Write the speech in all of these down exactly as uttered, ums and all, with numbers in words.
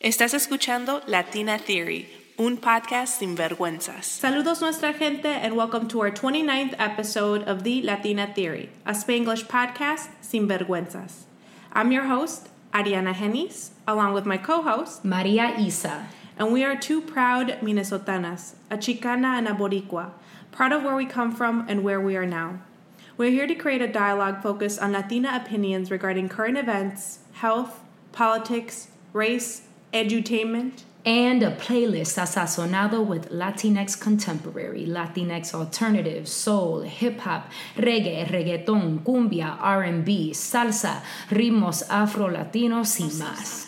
Estás escuchando Latina Theory, un podcast sin vergüenzas. Saludos nuestra gente and welcome to our twenty-ninth episode of the Latina Theory, a Spanglish podcast sin vergüenzas. I'm your host, Ariana Genis, along with my co-host, Maria Isa. And we are two proud Minnesotanas, a Chicana and a Boricua, proud of where we come from and where we are now. We're here to create a dialogue focused on Latina opinions regarding current events, health, politics, race, edutainment, and a playlist sazonado with Latinx contemporary, Latinx alternative, soul, hip-hop, reggae, reggaeton, cumbia, R and B, salsa, ritmos afro-latinos y más.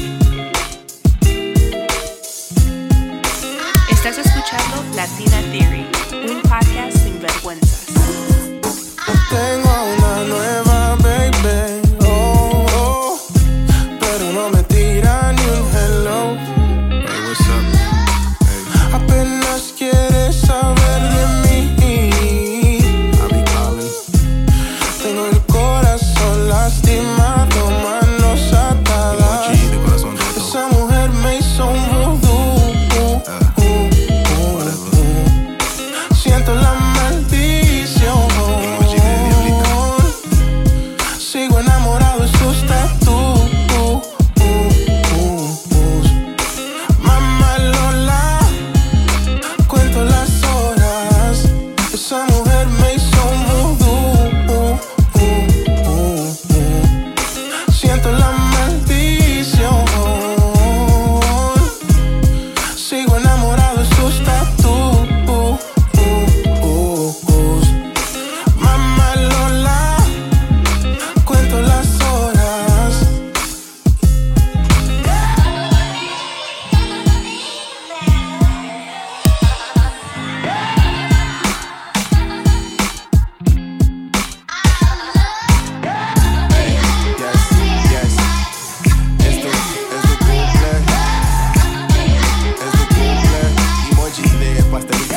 Estás escuchando Latina Theory, un podcast sin vergüenzas. Tengo una nueva baby, oh, oh, pero no me tira ni un hello. Hey, what's up? Hey. Apenas quieres saber de mí. I be calling. Tengo el corazón lastimado, manos atadas. Emoji de corazón roto. Esa mujer me hizo un vudú. Uh, uh, uh, uh. Siento la maldición. Emoji de diablita. Sigo enamorado de sus tatu. Mamá Lola, cuento las horas. Esa mujer me hizo un vudú. Siento la maldición. Sigo enamorado de sus tatu. Mamá Lola, cuento las horas. Yes, yes. Esto es tu cumple. Es tu cumple. Emoji de pastelito.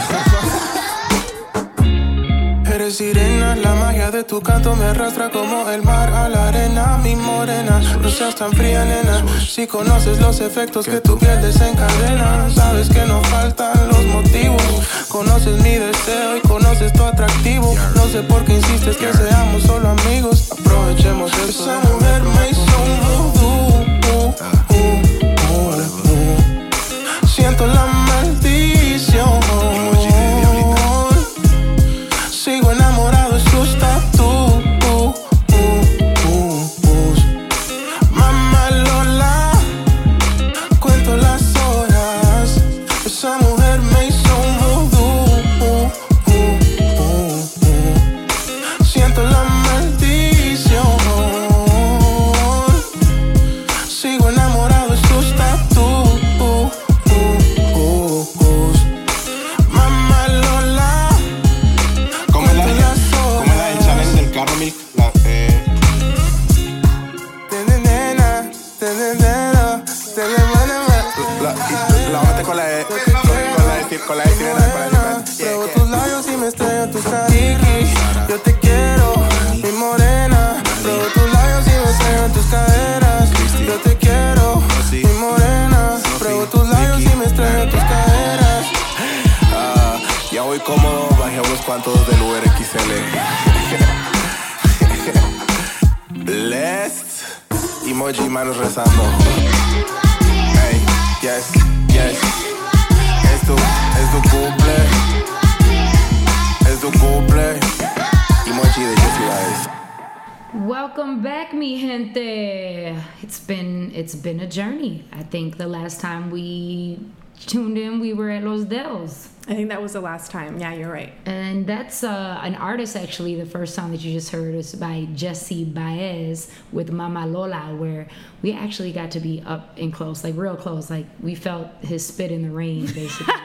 Eres sirena, la magia de tu canto me arrastra como el mar a la arena. Mi morena, no seas tan fría, nena. Si conoces los efectos que tu piel desencadena, sabes que no faltan los motivos. Conoces mi deseo y conoces tu atractivo. No sé por qué insistes que seamos solo amigos. Aprovechemos eso. Esa mujer me hizo un vudú. Siento la maldición. Emoji de diablita. Sigo enamorado de sus tatu. Mamá Lola, cuento las horas. Esa mujer me hizo un vudú. Siento la maldición. Sigo enamorado de sus tatu. Mamá Lola, Como la, como la del challenge del carro milk. La, eh. Tenenena, tenenena, tenenena. La, la mete con la de. Con, con la de con la de sirena. Con la de sirena. Pruebo tus labios y me estrello tus caderas. Yo te quiero, mi morena. Pruebo tus labios y me estrello tus caderas. Yo te quiero, mi morena. Pruebo tus labios y me estrello tus caderas. Ah, ya voy cómodo, bajé unos cuantos del Uber X L. Blessed. Emoji, manos rezando. Hey, yes, yes. Es tu, es tu cumple. Es tu cumple. Emoji de Jesse Baez. Welcome back, mi gente. It's been it's been a journey. I think the last time we tuned in, we were at Los Dels. I think that was the last time. Yeah, you're right. And that's uh, an artist, actually. The first song that you just heard is by Jesse Baez with Mama Lola, where we actually got to be up and close, like real close. Like we felt his spit in the rain, basically.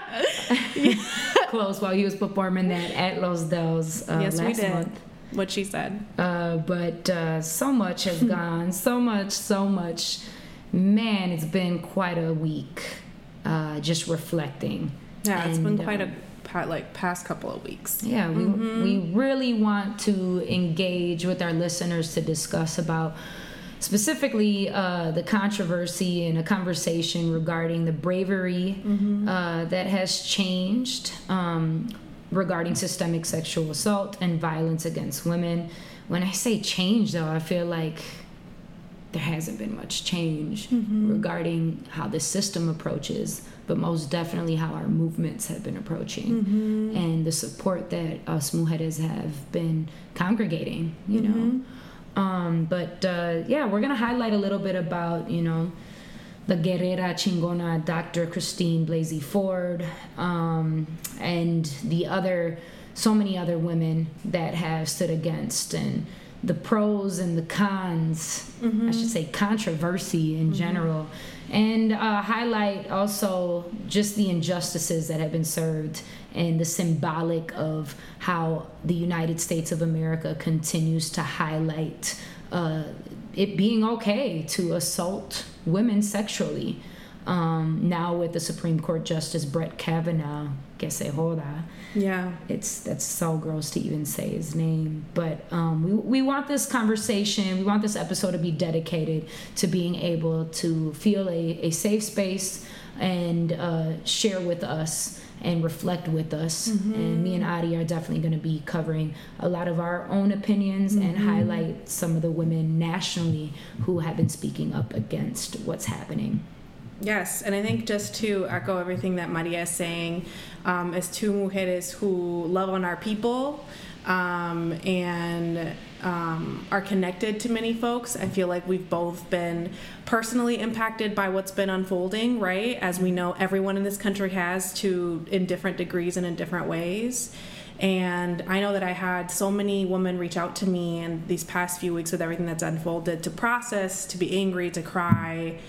Close while he was performing that at Los Dels uh, Yes, last we did. month. What she said. Uh, but uh, so much has gone, so much, so much. Man, it's been quite a week. Uh, just reflecting. Yeah, it's And, been quite um, a pa- like past couple of weeks. Yeah, we Mm-hmm. we really want to engage with our listeners to discuss about specifically uh, the controversy and a conversation regarding the bravery mm-hmm. uh, that has changed um, regarding systemic sexual assault and violence against women. When I say change, though, I feel like there hasn't been much change mm-hmm. regarding how the system approaches, but most definitely how our movements have been approaching mm-hmm. and the support that us mujeres have been congregating, you mm-hmm. know. Um, but uh, yeah, we're going to highlight a little bit about, you know, the guerrera chingona Doctor Christine Blasey Ford um, and the other, so many other women that have stood against, and the pros and the cons, mm-hmm. I should say controversy in mm-hmm. general, and uh, highlight also just the injustices that have been served and the symbolic of how the United States of America continues to highlight uh, it being okay to assault women sexually. Um, now with the Supreme Court Justice Brett Kavanaugh, que se joda. Yeah. It's, that's so gross to even say his name. But um, we, we want this conversation, we want this episode to be dedicated to being able to feel a, a safe space and uh, share with us and reflect with us. Mm-hmm. And me and Adi are definitely going to be covering a lot of our own opinions mm-hmm. and highlight some of the women nationally who have been speaking up against what's happening. Yes, and I think just to echo everything that Maria is saying, um, as two mujeres who love on our people um, and um, are connected to many folks, I feel like we've both been personally impacted by what's been unfolding, right? As we know, everyone in this country has, to in different degrees and in different ways. And I know that I had so many women reach out to me in these past few weeks with everything that's unfolded, to process, to be angry, to cry.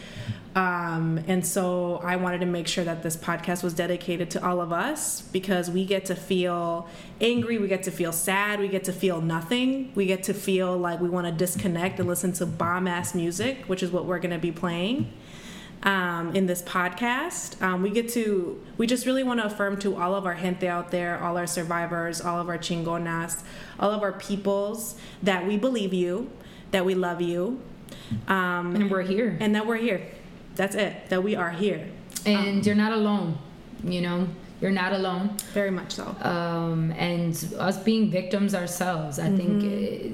Um, and so I wanted to make sure that this podcast was dedicated to all of us, because we get to feel angry, we get to feel sad, we get to feel nothing, we get to feel like we want to disconnect and listen to bomb-ass music, which is what we're going to be playing um, in this podcast. Um, we get to, we just really want to affirm to all of our gente out there, all our survivors, all of our chingonas, all of our peoples, that we believe you, that we love you. Um, and we're here. And that we're here. That's it, that we are here. And um, you're not alone, you know, you're not alone. Very much so. Um, and us being victims ourselves, I mm-hmm. think it,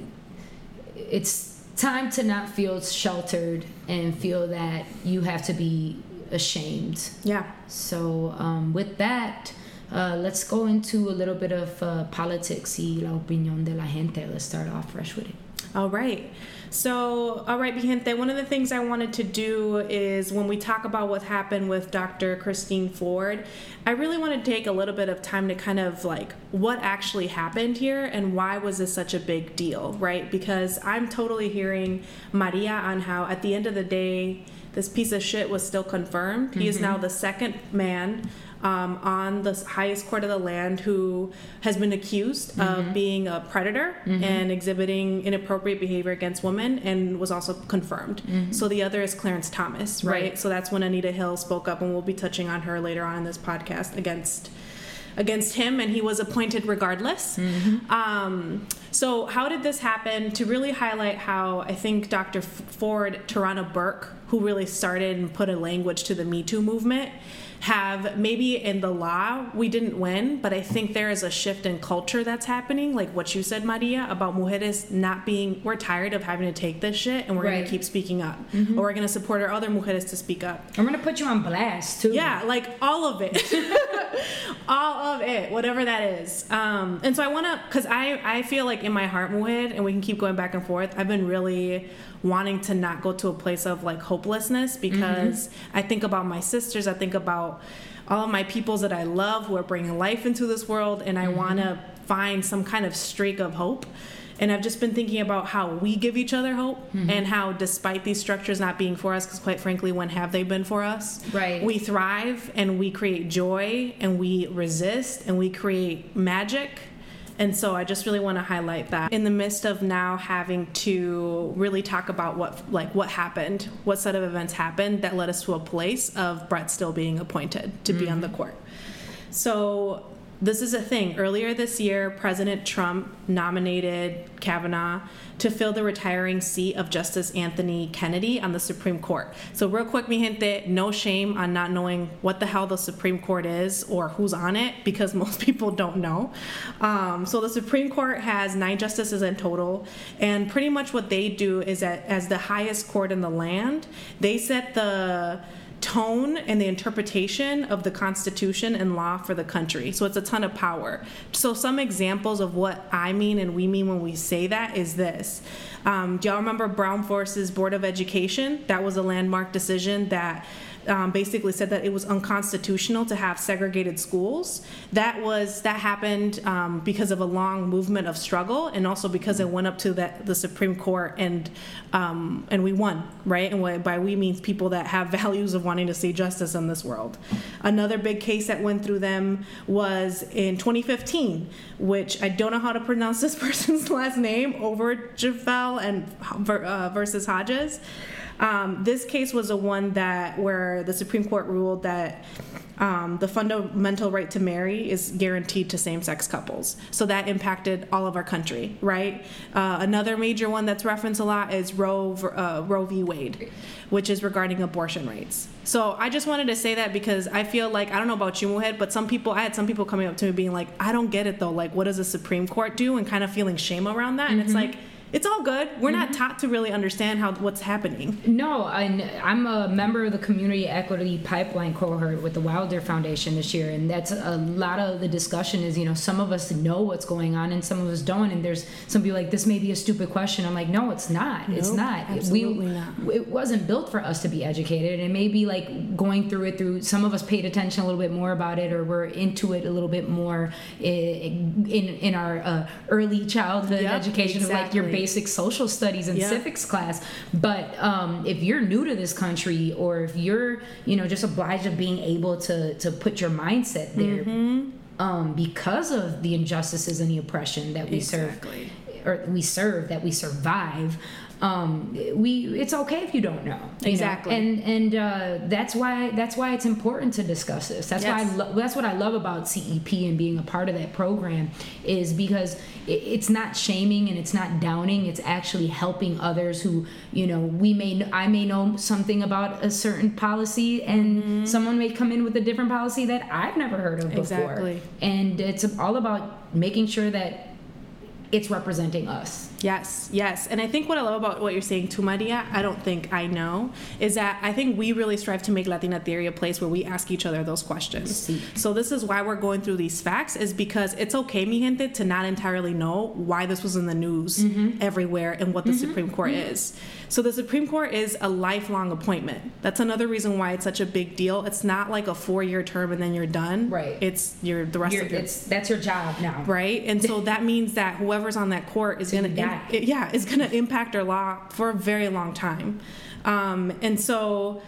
it's time to not feel sheltered and feel that you have to be ashamed. Yeah. So um, with that, uh, let's go into a little bit of uh, politics y la opinión de la gente. Let's start off fresh with it. All right. So, all right, mi gente, one of the things I wanted to do is, when we talk about what happened with Doctor Christine Ford, I really want to take a little bit of time to kind of like, what actually happened here and why was this such a big deal, right? Because I'm totally hearing Maria on how at the end of the day, this piece of shit was still confirmed. Mm-hmm. He is now the second man Um, on the highest court of the land who has been accused mm-hmm. of being a predator mm-hmm. and exhibiting inappropriate behavior against women, and was also confirmed. Mm-hmm. So the other is Clarence Thomas, right? right? So that's when Anita Hill spoke up, and we'll be touching on her later on in this podcast, against against him, and he was appointed regardless. Mm-hmm. Um, so how did this happen? To really highlight how I think Doctor Ford, Tarana Burke, who really started and put a language to the Me Too movement, have, maybe in the law we didn't win, but I think there is a shift in culture that's happening, like what you said, Maria, about mujeres not being, we're tired of having to take this shit, and we're right. going to keep speaking up, mm-hmm. or we're going to support our other mujeres to speak up. I'm going to put you on blast too. Yeah, like all of it. All of it, whatever that is. Um, and so I want to, because I, I feel like in my heart, mujer, and we can keep going back and forth, I've been really wanting to not go to a place of like hopelessness, because mm-hmm. I think about my sisters, I think about all of my peoples that I love who are bringing life into this world, and I mm-hmm. want to find some kind of streak of hope. And I've just been thinking about how we give each other hope, mm-hmm. and how despite these structures not being for us, because quite frankly, when have they been for us? Right. We thrive, and we create joy, and we resist, and we create magic. And so I just really want to highlight that in the midst of now having to really talk about what, like, what happened, what set of events happened that led us to a place of Brett still being appointed to mm-hmm. be on the court. So this is a thing. Earlier this year, President Trump nominated Kavanaugh to fill the retiring seat of Justice Anthony Kennedy on the Supreme Court. So real quick, mi gente, no shame on not knowing what the hell the Supreme Court is or who's on it, because most people don't know. Um, so the Supreme Court has nine justices in total, and pretty much what they do is that as the highest court in the land, they set the tone and the interpretation of the Constitution and law for the country. So it's a ton of power. So some examples of what I mean and we mean when we say that is this. Um, do y'all remember Brown versus Board of Education? That was a landmark decision that Um, basically said that it was unconstitutional to have segregated schools. That was that happened um, because of a long movement of struggle, and also because it went up to that, the Supreme Court, and um, and we won, right? And what, by we means people that have values of wanting to see justice in this world. Another big case that went through them was in twenty fifteen, which I don't know how to pronounce this person's last name, Obergefell and uh, versus Hodges. Um, this case was a one that where the Supreme Court ruled that um, the fundamental right to marry is guaranteed to same-sex couples. So that impacted all of our country, right? Uh, another major one that's referenced a lot is Roe, uh, Roe v. Wade, which is regarding abortion rights. So I just wanted to say that because I feel like, I don't know about you, Muhed, but some people, I had some people coming up to me being like, I don't get it though. Like, what does the Supreme Court do? And kind of feeling shame around that. And mm-hmm. it's like, it's all good. We're mm-hmm. not taught to really understand how what's happening. No, I, I'm a member of the Community Equity Pipeline cohort with the Wilder Foundation this year, and that's a lot of the discussion is, you know, some of us know what's going on and some of us don't, and there's some people like, this may be a stupid question. I'm like, no, it's not. Nope, it's not. Absolutely we, not. It wasn't built for us to be educated, and maybe like going through it through, some of us paid attention a little bit more about it, or we're into it a little bit more in, in, in our uh, early childhood yep, education exactly. of like your basic social studies and yep. civics class. But um, if you're new to this country, or if you're, you know, just obliged of being able to to put your mindset there mm-hmm. um, because of the injustices and the oppression that we exactly. serve, or we serve, that we survive, um, we it's okay if you don't know. You exactly. know? And and uh, that's why that's why it's important to discuss this. That's yes. why I lo- that's what I love about C E P and being a part of that program, is because it, it's not shaming and it's not downing. It's actually helping others who, you know, we may I may know something about a certain policy, and mm-hmm. someone may come in with a different policy that I've never heard of before. Exactly. And it's all about making sure that it's representing us. Yes, yes. And I think what I love about what you're saying too, Maria, I don't think I know, is that I think we really strive to make Latina Theory a place where we ask each other those questions. Sí. So this is why we're going through these facts, is because it's okay, mi gente, to not entirely know why this was in the news mm-hmm. everywhere and what the mm-hmm. Supreme Court mm-hmm. is. So the Supreme Court is a lifelong appointment. That's another reason why it's such a big deal. It's not like a four-year term and then you're done. Right. It's you're the rest you're, of your... It's, that's your job now. Right? And so that means that whoever's on that court is going to... Yeah, is going to impact our law for a very long time. Um, and so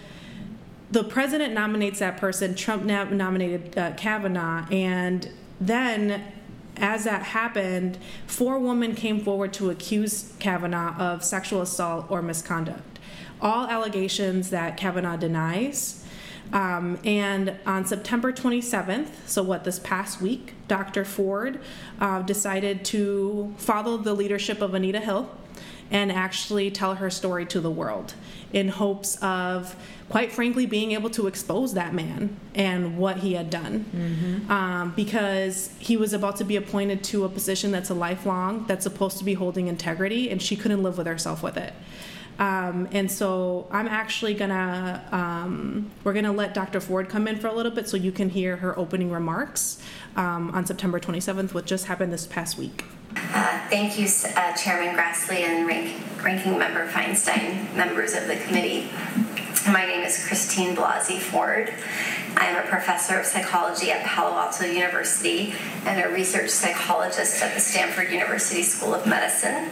the president nominates that person. Trump na- nominated uh, Kavanaugh. And then as that happened, four women came forward to accuse Kavanaugh of sexual assault or misconduct. All allegations that Kavanaugh denies. Um, and on September twenty-seventh, so what, this past week, Doctor Ford uh, decided to follow the leadership of Anita Hill and actually tell her story to the world in hopes of, quite frankly, being able to expose that man and what he had done. Mm-hmm. Um, because he was about to be appointed to a position that's a lifelong, that's supposed to be holding integrity, and she couldn't live with herself with it. Um, and so I'm actually gonna, um, we're gonna let Doctor Ford come in for a little bit so you can hear her opening remarks um, on September twenty-seventh, which just happened this past week. Uh, thank you, uh, Chairman Grassley and Rank- Ranking Member Feinstein, members of the committee. My name is Christine Blasey Ford. I am a professor of psychology at Palo Alto University and a research psychologist at the Stanford University School of Medicine.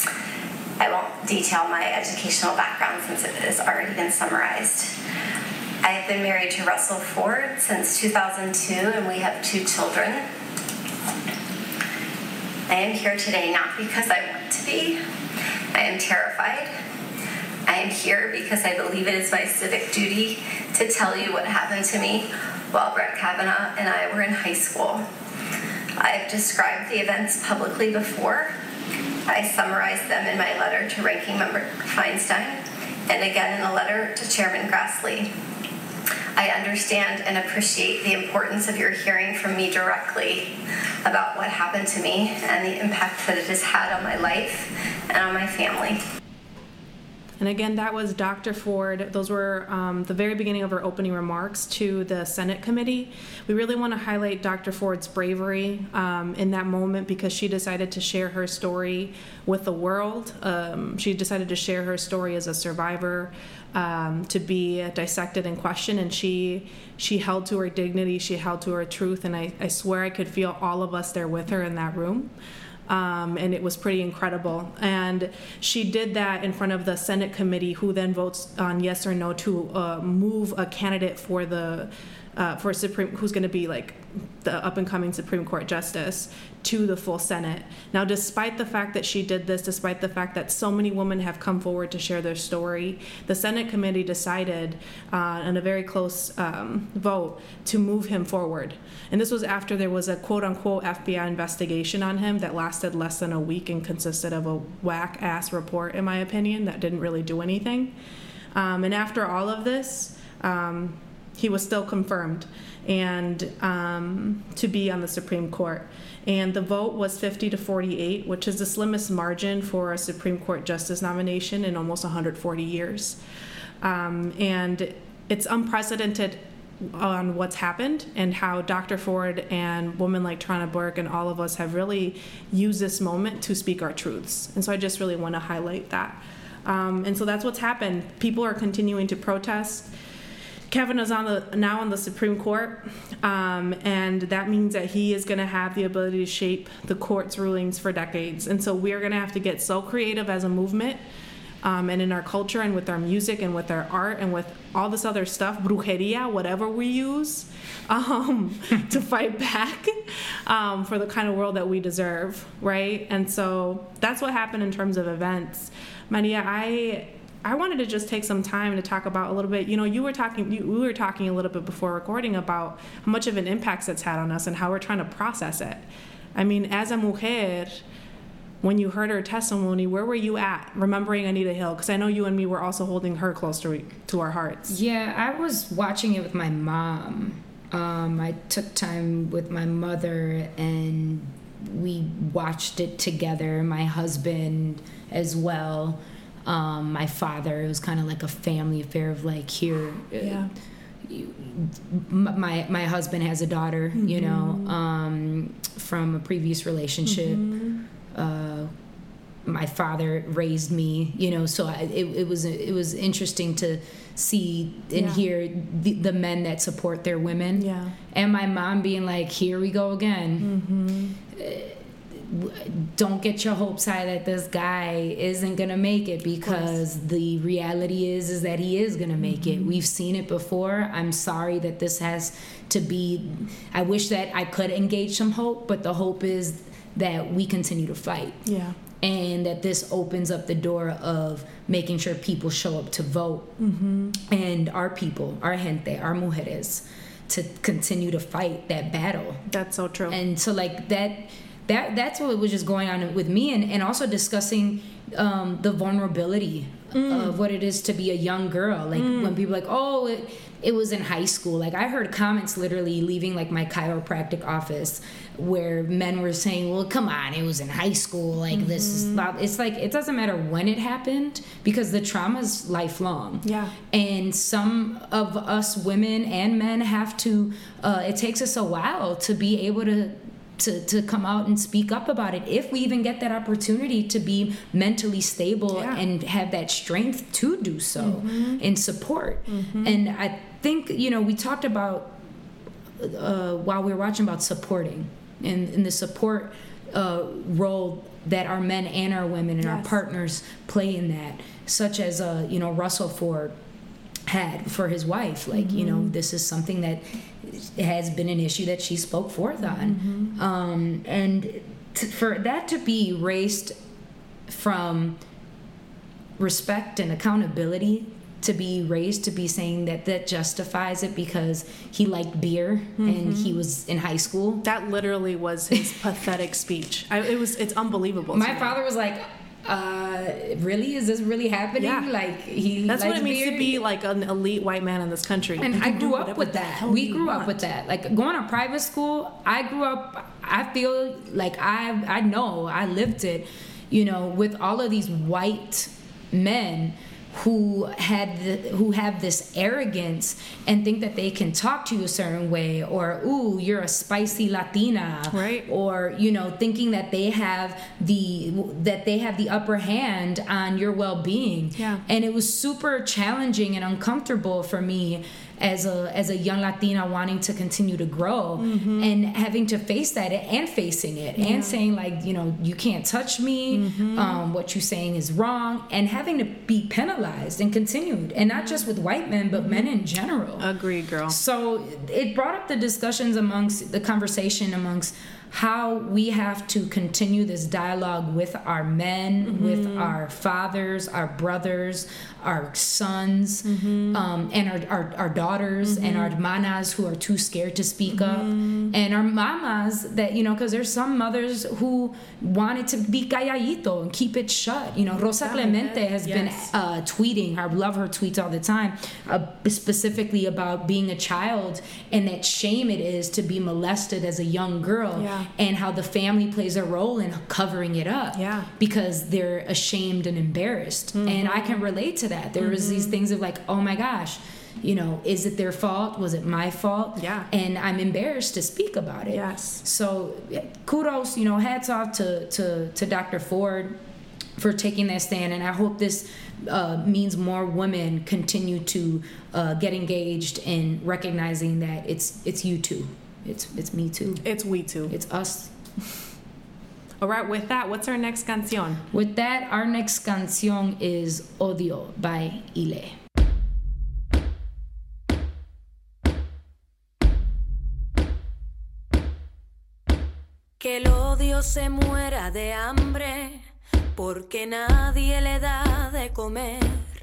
I won't detail my educational background since it has already been summarized. I have been married to Russell Ford since two thousand two, and we have two children. I am here today not because I want to be. I am terrified. I am here because I believe it is my civic duty to tell you what happened to me while Brett Kavanaugh and I were in high school. I've described the events publicly before. I summarized them in my letter to Ranking Member Feinstein, and again in a letter to Chairman Grassley. I understand and appreciate the importance of your hearing from me directly about what happened to me and the impact that it has had on my life and on my family. And again, that was Doctor Ford. Those were um, the very beginning of her opening remarks to the Senate committee. We really want to highlight Doctor Ford's bravery um, in that moment because she decided to share her story with the world. Um, she decided to share her story as a survivor, um, to be dissected and questioned, and she she held to her dignity, she held to her truth, and I, I swear I could feel all of us there with her in that room. Um, and it was pretty incredible. And she did that in front of the Senate committee, who then votes on yes or no to uh, move a candidate for the uh, for Supreme, who's going to be like the up and coming Supreme Court justice, to the full Senate. Now, despite the fact that she did this, despite the fact that so many women have come forward to share their story, the Senate committee decided uh, in a very close um, vote to move him forward. And this was after there was a quote-unquote F B I investigation on him that lasted less than a week and consisted of a whack-ass report, in my opinion, that didn't really do anything. Um, and after all of this, um, he was still confirmed and um, to be on the Supreme Court. And the vote was fifty to forty-eight, which is the slimmest margin for a Supreme Court justice nomination in almost one hundred forty years. Um, and it's unprecedented on what's happened and how Doctor Ford and women like Tarana Burke and all of us have really used this moment to speak our truths. And so I just really want to highlight that. Um, and so that's what's happened. People are continuing to protest. Kevin is on the, now on the Supreme Court, um, and that means that he is going to have the ability to shape the court's rulings for decades. And so we're going to have to get so creative as a movement, um, and in our culture and with our music and with our art and with all this other stuff, brujeria, whatever we use, um, to fight back um, for the kind of world that we deserve, right? And so that's what happened in terms of events. Maria, I... I wanted to just take some time to talk about a little bit, you know, you were talking, you, we were talking a little bit before recording about how much of an impact it's had on us and how we're trying to process it. I mean, as a mujer, when you heard her testimony, where were you at remembering Anita Hill? Because I know you and me were also holding her close to, to our hearts. Yeah, I was watching it with my mom. Um, I took time with my mother and we watched it together, my husband as well. Um, my father, it was kind of like a family affair of like, here, yeah. uh, you, my my husband has a daughter, mm-hmm. you know, um, from a previous relationship. Mm-hmm. Uh, my father raised me, you know, so I, it, it was it was interesting to see and yeah. hear the, the men that support their women, yeah. and my mom being like, "Here we go again." Mm-hmm. Uh, don't get your hopes high that this guy isn't gonna make it, because the reality is is that he is gonna make mm-hmm. it. We've seen it before. I'm sorry that this has to be. I wish that I could engage some hope, but the hope is that we continue to fight. Yeah. And that this opens up the door of making sure people show up to vote, mm-hmm. and our people, our gente, our mujeres, to continue to fight that battle. That's so true. And so like that. That that's what was just going on with me, and, and also discussing um, the vulnerability mm. of what it is to be a young girl. Like mm. when people are like, oh, it, it was in high school. Like I heard comments literally leaving like my chiropractic office where men were saying, well, come on, it was in high school. Like mm-hmm. this is not, it's like, it doesn't matter when it happened because the trauma is lifelong. Yeah. And some of us women and men have to, uh, it takes us a while to be able to To, to come out and speak up about it, if we even get that opportunity to be mentally stable yeah. and have that strength to do so mm-hmm. and support. Mm-hmm. And I think, you know, we talked about uh, while we were watching about supporting and, and the support uh, role that our men and our women and yes. our partners play in that, such as, uh, you know, Russell Ford had for his wife. Like, mm-hmm. you know, this is something that has been an issue that she spoke forth on. Mm-hmm. Um, and t- for that to be erased from respect and accountability to be raised to be saying that that justifies it because he liked beer mm-hmm. and he was in high school. That literally was his pathetic speech. I, it was, it's unbelievable. My father was like, uh, really? Is this really happening? Yeah. Like he That's what it means beer? to be like an elite white man in this country. And I grew up with that. We grew up with that. Like going to private school, I grew up, I feel like I, I know, I lived it, you know, with all of these white men who had the, who have this arrogance and think that they can talk to you a certain way, or ooh, you're a spicy Latina, right? Or you know, thinking that they have the that they have the upper hand on your well-being. Yeah. And it was super challenging and uncomfortable for me as a as a young Latina wanting to continue to grow mm-hmm. and having to face that and facing it yeah. and saying like, you know, you can't touch me, mm-hmm. um, what you're saying is wrong, and having to be penalized and continued, and not just with white men but mm-hmm. men in general. Agreed, girl. So it brought up the discussions amongst the conversation amongst how we have to continue this dialogue with our men, mm-hmm. with our fathers, our brothers, our sons, mm-hmm. um, and our, our, our daughters, mm-hmm. and our hermanas who are too scared to speak mm-hmm. up, and our mamas that, you know, because there's some mothers who wanted to be calladito and keep it shut. You know, Rosa Clemente has yes. been uh, tweeting, I love her tweets all the time, uh, specifically about being a child and that shame it is to be molested as a young girl. Yeah. And how the family plays a role in covering it up yeah. because they're ashamed and embarrassed. Mm-hmm. And I can relate to that. There mm-hmm. was these things of like, oh my gosh, you know, is it their fault? Was it my fault? Yeah. And I'm embarrassed to speak about it. Yes. So kudos, you know, hats off to, to, to Doctor Ford for taking that stand. And I hope this uh, means more women continue to uh, get engaged in recognizing that it's it's you too. It's it's me too. It's we too. It's us. All right, with that, what's our next canción? With that, our next canción is Odio by Ile. Que el odio se muera de hambre, porque nadie le da de comer.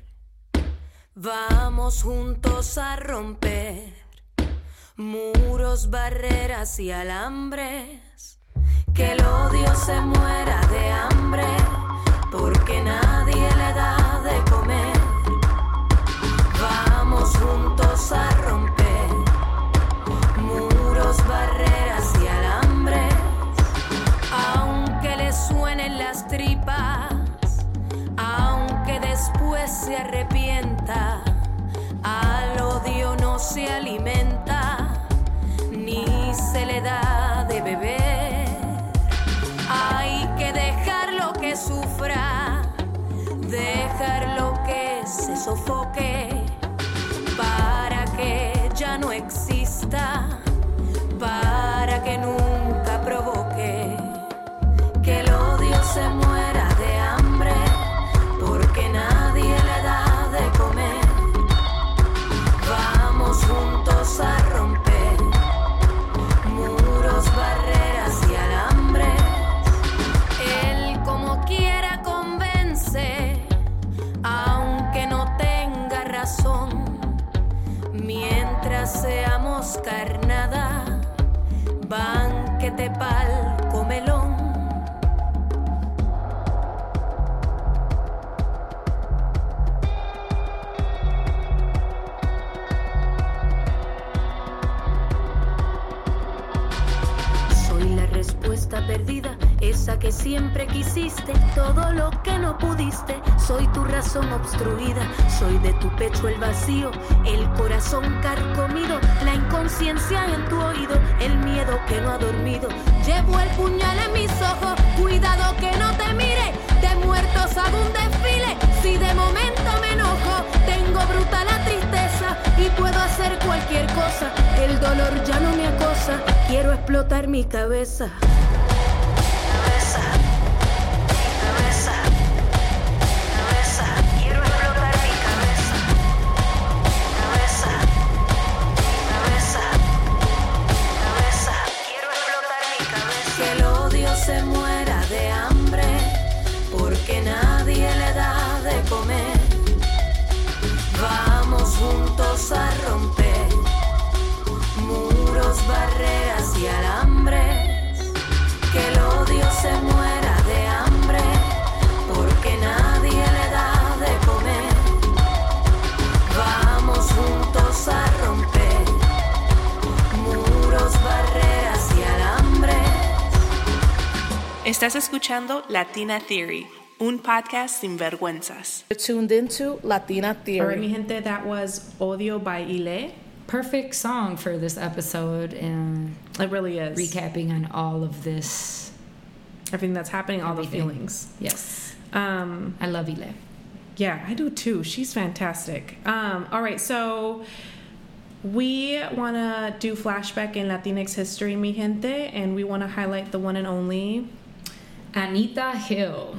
Vamos juntos a romper muros, barreras y alambres. Que el odio se muera de hambre, porque nadie le da de comer. Vamos juntos a romper muros, barreras y alambres. Aunque le suenen las tripas, aunque después se arrepienta, al odio no se alimenta, ni se le da de beber. Hay que dejarlo que sufra, dejarlo que se sofoque, para que ya no exista, para que nunca provoque. Que el odio se muera de hambre, porque nadie le da de comer. Vamos juntos a romper muros, barreras y alambres. Él como quiera convence, aunque no tenga razón. Mientras seamos carnada, banquete pa'l comelón. Perdida, esa que siempre quisiste, todo lo que no pudiste. Soy tu razón obstruida, soy de tu pecho el vacío, el corazón carcomido, la inconsciencia en tu oído, el miedo que no ha dormido. Llevo el puñal en mis ojos, cuidado que no te mire, de muertos hago un desfile. Si de momento me enojo, tengo bruta la tristeza y puedo hacer cualquier cosa. El dolor ya no me acosa, quiero explotar mi cabeza. Se muera de hambre, porque nadie le da de comer. Estás escuchando Latina Theory, un podcast sin vergüenzas. You're tuned into Latina All right, Theory. mi gente, that was Odio by Ile. Perfect song for this episode and It really is. recapping on all of this. Everything that's happening, all Everything. the feelings. Yes. Um, I love Ile. yeah, I do too. She's fantastic. Um, all right, so we want to do flashback in Latinx history, mi gente, and we want to highlight the one and only Anita Hill.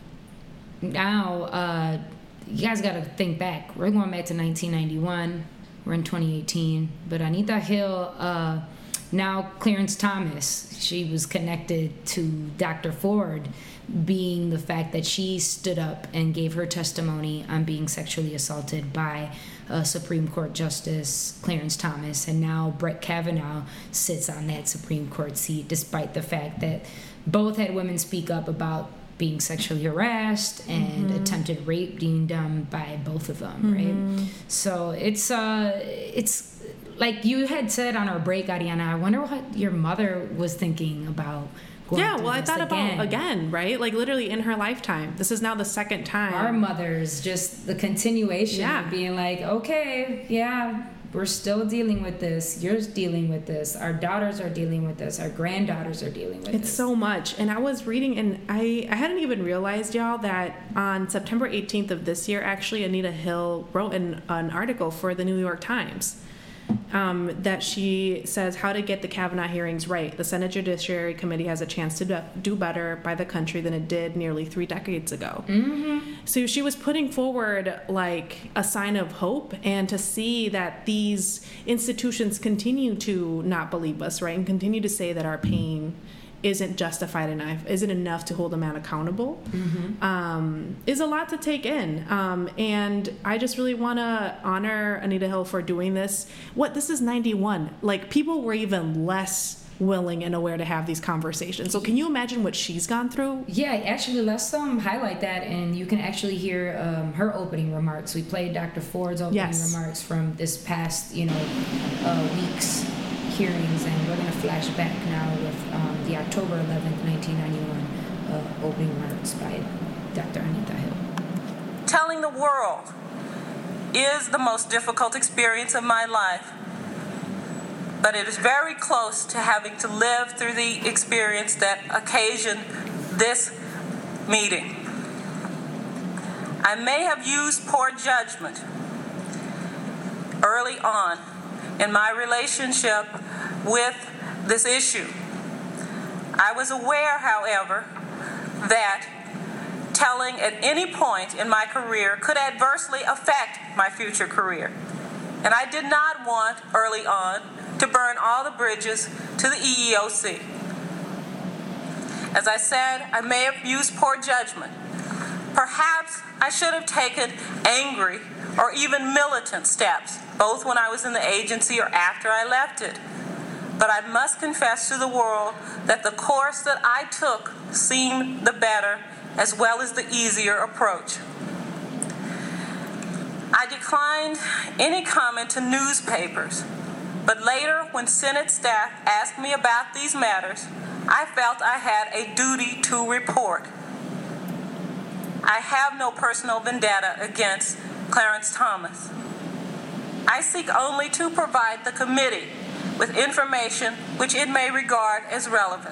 Now, uh, you guys got to think back. We're going back to nineteen ninety-one. We're in twenty eighteen. But Anita Hill, uh, now Clarence Thomas, she was connected to Doctor Ford, being the fact that she stood up and gave her testimony on being sexually assaulted by uh, Supreme Court Justice Clarence Thomas. And now Brett Kavanaugh sits on that Supreme Court seat, despite the fact that both had women speak up about being sexually harassed and mm-hmm. attempted rape being done by both of them, mm-hmm. right? So it's uh, it's like you had said on our break, Ariana, I wonder what your mother was thinking about going Yeah, through well, I this thought again. about, again, right? Like, literally in her lifetime. This is now the second time. Our mothers, just the continuation Yeah. of being like, okay, yeah, we're still dealing with this. You're dealing with this. Our daughters are dealing with this. Our granddaughters are dealing with It's this. so much. And I was reading, and I, I hadn't even realized, y'all, that on September eighteenth of this year, actually, Anita Hill wrote an, an article for the New York Times um, that she says how to get the Kavanaugh hearings right. The Senate Judiciary Committee has a chance to do, do better by the country than it did nearly three decades ago. Mm-hmm. So she was putting forward like a sign of hope, and to see that these institutions continue to not believe us, right, and continue to say that our pain isn't justified enough, isn't enough to hold a man accountable, mm-hmm. um, is a lot to take in. Um, and I just really want to honor Anita Hill for doing this. What, this is ninety-one. Like, people were even less willing and aware to have these conversations. So can you imagine what she's gone through? Yeah, actually, let's um, highlight that, and you can actually hear um, her opening remarks. We played Doctor Ford's opening Yes. remarks from this past, you know, uh, week's hearings, and we're going to flash back now with um, the October eleventh, nineteen ninety-one uh, opening remarks by Doctor Anita Hill. Telling the world is the most difficult experience of my life, but it is very close to having to live through the experience that occasioned this meeting. I may have used poor judgment early on in my relationship with this issue. I was aware, however, that telling at any point in my career could adversely affect my future career. And I did not want, early on, to burn all the bridges to the E E O C. As I said, I may have used poor judgment. Perhaps I should have taken angry or even militant steps, both when I was in the agency or after I left it. But I must confess to the world that the course that I took seemed the better as well as the easier approach. I declined any comment to newspapers, but later, when Senate staff asked me about these matters, I felt I had a duty to report. I have no personal vendetta against Clarence Thomas. I seek only to provide the committee with information which it may regard as relevant.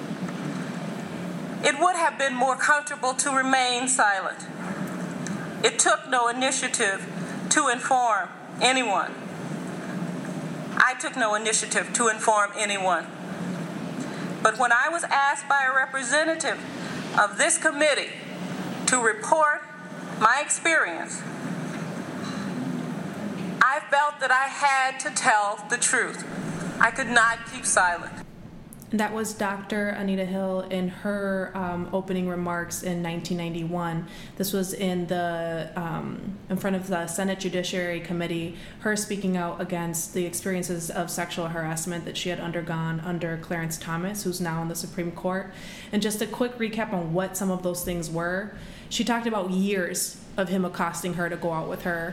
It would have been more comfortable to remain silent. It took no initiative to inform anyone. I took no initiative to inform anyone. But when I was asked by a representative of this committee to report my experience, I felt that I had to tell the truth. I could not keep silent. That was Doctor Anita Hill in her um, opening remarks in nineteen ninety-one. This was in the um, in front of the Senate Judiciary Committee, her speaking out against the experiences of sexual harassment that she had undergone under Clarence Thomas, who's now in the Supreme Court. And just a quick recap on what some of those things were. She talked about years of him accosting her to go out with her.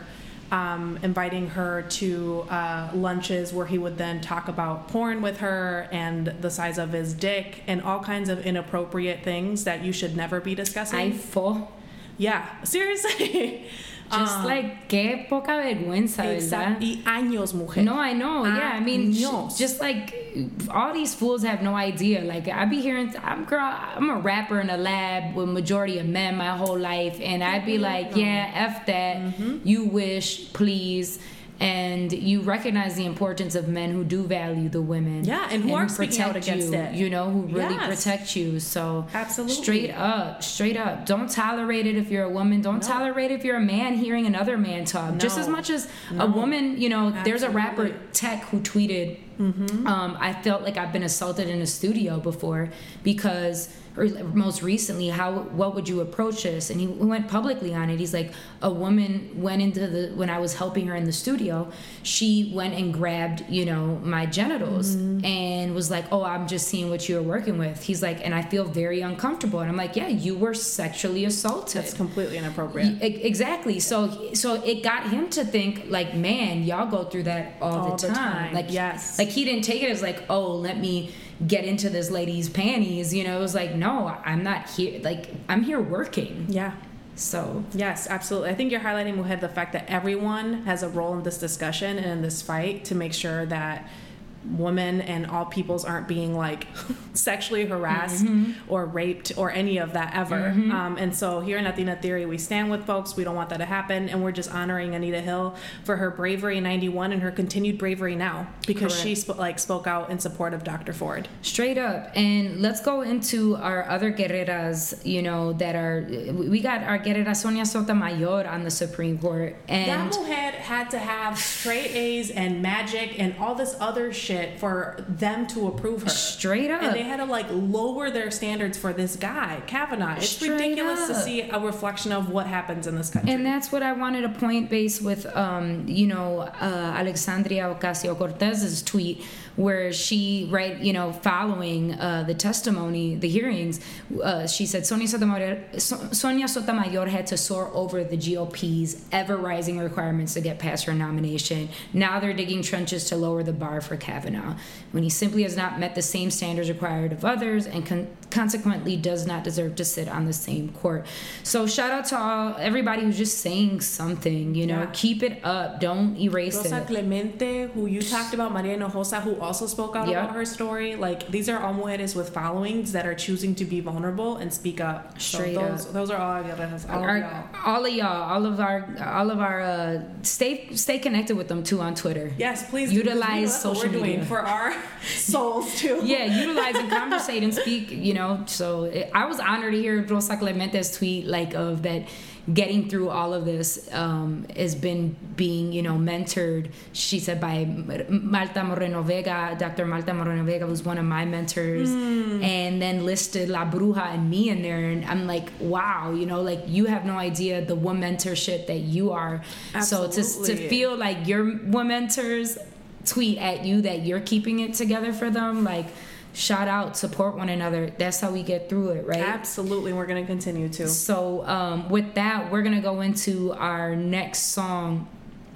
um, inviting her to uh, lunches where he would then talk about porn with her and the size of his dick and all kinds of inappropriate things that you should never be discussing. I fall. Yeah, seriously. Just um, like, qué poca vergüenza, ¿verdad? Y años, mujer. No, I know. Años. Yeah, I mean, sh- just like all these fools have no idea. Like I be hearing, I'm girl, I'm a rapper in a lab with majority of men my whole life, and I'd be like, yeah, F that. Mm-hmm. You wish, please. And you recognize the importance of men who do value the women. Yeah, and who and are who speaking out protect against you, it. You know, who really Yes. protect you. So Absolutely. straight up, straight up. Don't tolerate it if you're a woman. Don't No. tolerate it if you're a man hearing another man talk. No. Just as much as No. a woman, you know, there's a rapper, Absolutely. Tech, who tweeted, Mm-hmm. um, I felt like I've been assaulted in a studio before because... or most recently, how what would you approach this? And he went publicly on it. He's like, a woman went into the, when I was helping her in the studio, she went and grabbed, you know, my genitals mm-hmm. and was like, oh, I'm just seeing what you're working with. He's like, and I feel very uncomfortable. And I'm like, yeah, you were sexually assaulted. That's completely inappropriate. Y- exactly. So so it got him to think like, man, y'all go through that all, All the, the time. time. Like, Yes. Like he didn't take it as like, oh, let me get into this lady's panties, you know. It was like, no, I'm not here, like I'm here working. Yeah. So yes, absolutely. I think you're highlighting, Mujer, the fact that everyone has a role in this discussion and in this fight to make sure that women and all peoples aren't being like sexually harassed mm-hmm. or raped or any of that ever. Mm-hmm. Um, and so here in Latina Theory, we stand with folks. We don't want that to happen. And we're just honoring Anita Hill for her bravery in ninety-one and her continued bravery now because Correct. she sp- like spoke out in support of Doctor Ford. Straight up. And let's go into our other guerreras, you know, that are, we got our guerrera Sonia Sotomayor on the Supreme Court. And that Mujer had to have straight A's and magic and all this other shit for them to approve her. Straight up. And they had to like lower their standards for this guy, Kavanaugh. It's Straight ridiculous up. to see a reflection of what happens in this country. And that's what I wanted to point base with, um, you know, uh, Alexandria Ocasio-Cortez's tweet, where she, right, you know, following uh, the testimony, the hearings, uh, she said Sonia Sotomayor, so- Sonia Sotomayor had to soar over the G O P's ever-rising requirements to get past her nomination. Now they're digging trenches to lower the bar for Kavanaugh, when he simply has not met the same standards required of others and con- consequently does not deserve to sit on the same court. So shout out to all everybody who's just saying something, you know, yeah. Keep it up, don't erase Rosa it. Clemente, who you talked about, Maria Hinojosa, who also spoke out yep. about her story. Like, these are all mujeres with followings that are choosing to be vulnerable and speak up. Straight so those, up. Those are all guerreras, all our, of y'all. All of y'all, all of our, all of our, uh, stay stay connected with them too on Twitter. Yes, please. Utilize that's social what we're media doing for our souls too. Yeah, utilize and conversate and speak. You know, so it, I was honored to hear Rosa Clemente's tweet, like of that. Getting through all of this um, has been being, you know, mentored, she said, by Marta Moreno Vega, Doctor Marta Moreno Vega was one of my mentors, mm. and then listed La Bruja and me in there, and I'm like, wow, you know, like you have no idea the woman mentorship that you are. Absolutely. So to, to feel like your women mentors tweet at you that you're keeping it together for them, like, shout out, support one another. That's how we get through it, right? Absolutely. We're going to continue to. So um, with that, we're going to go into our next song.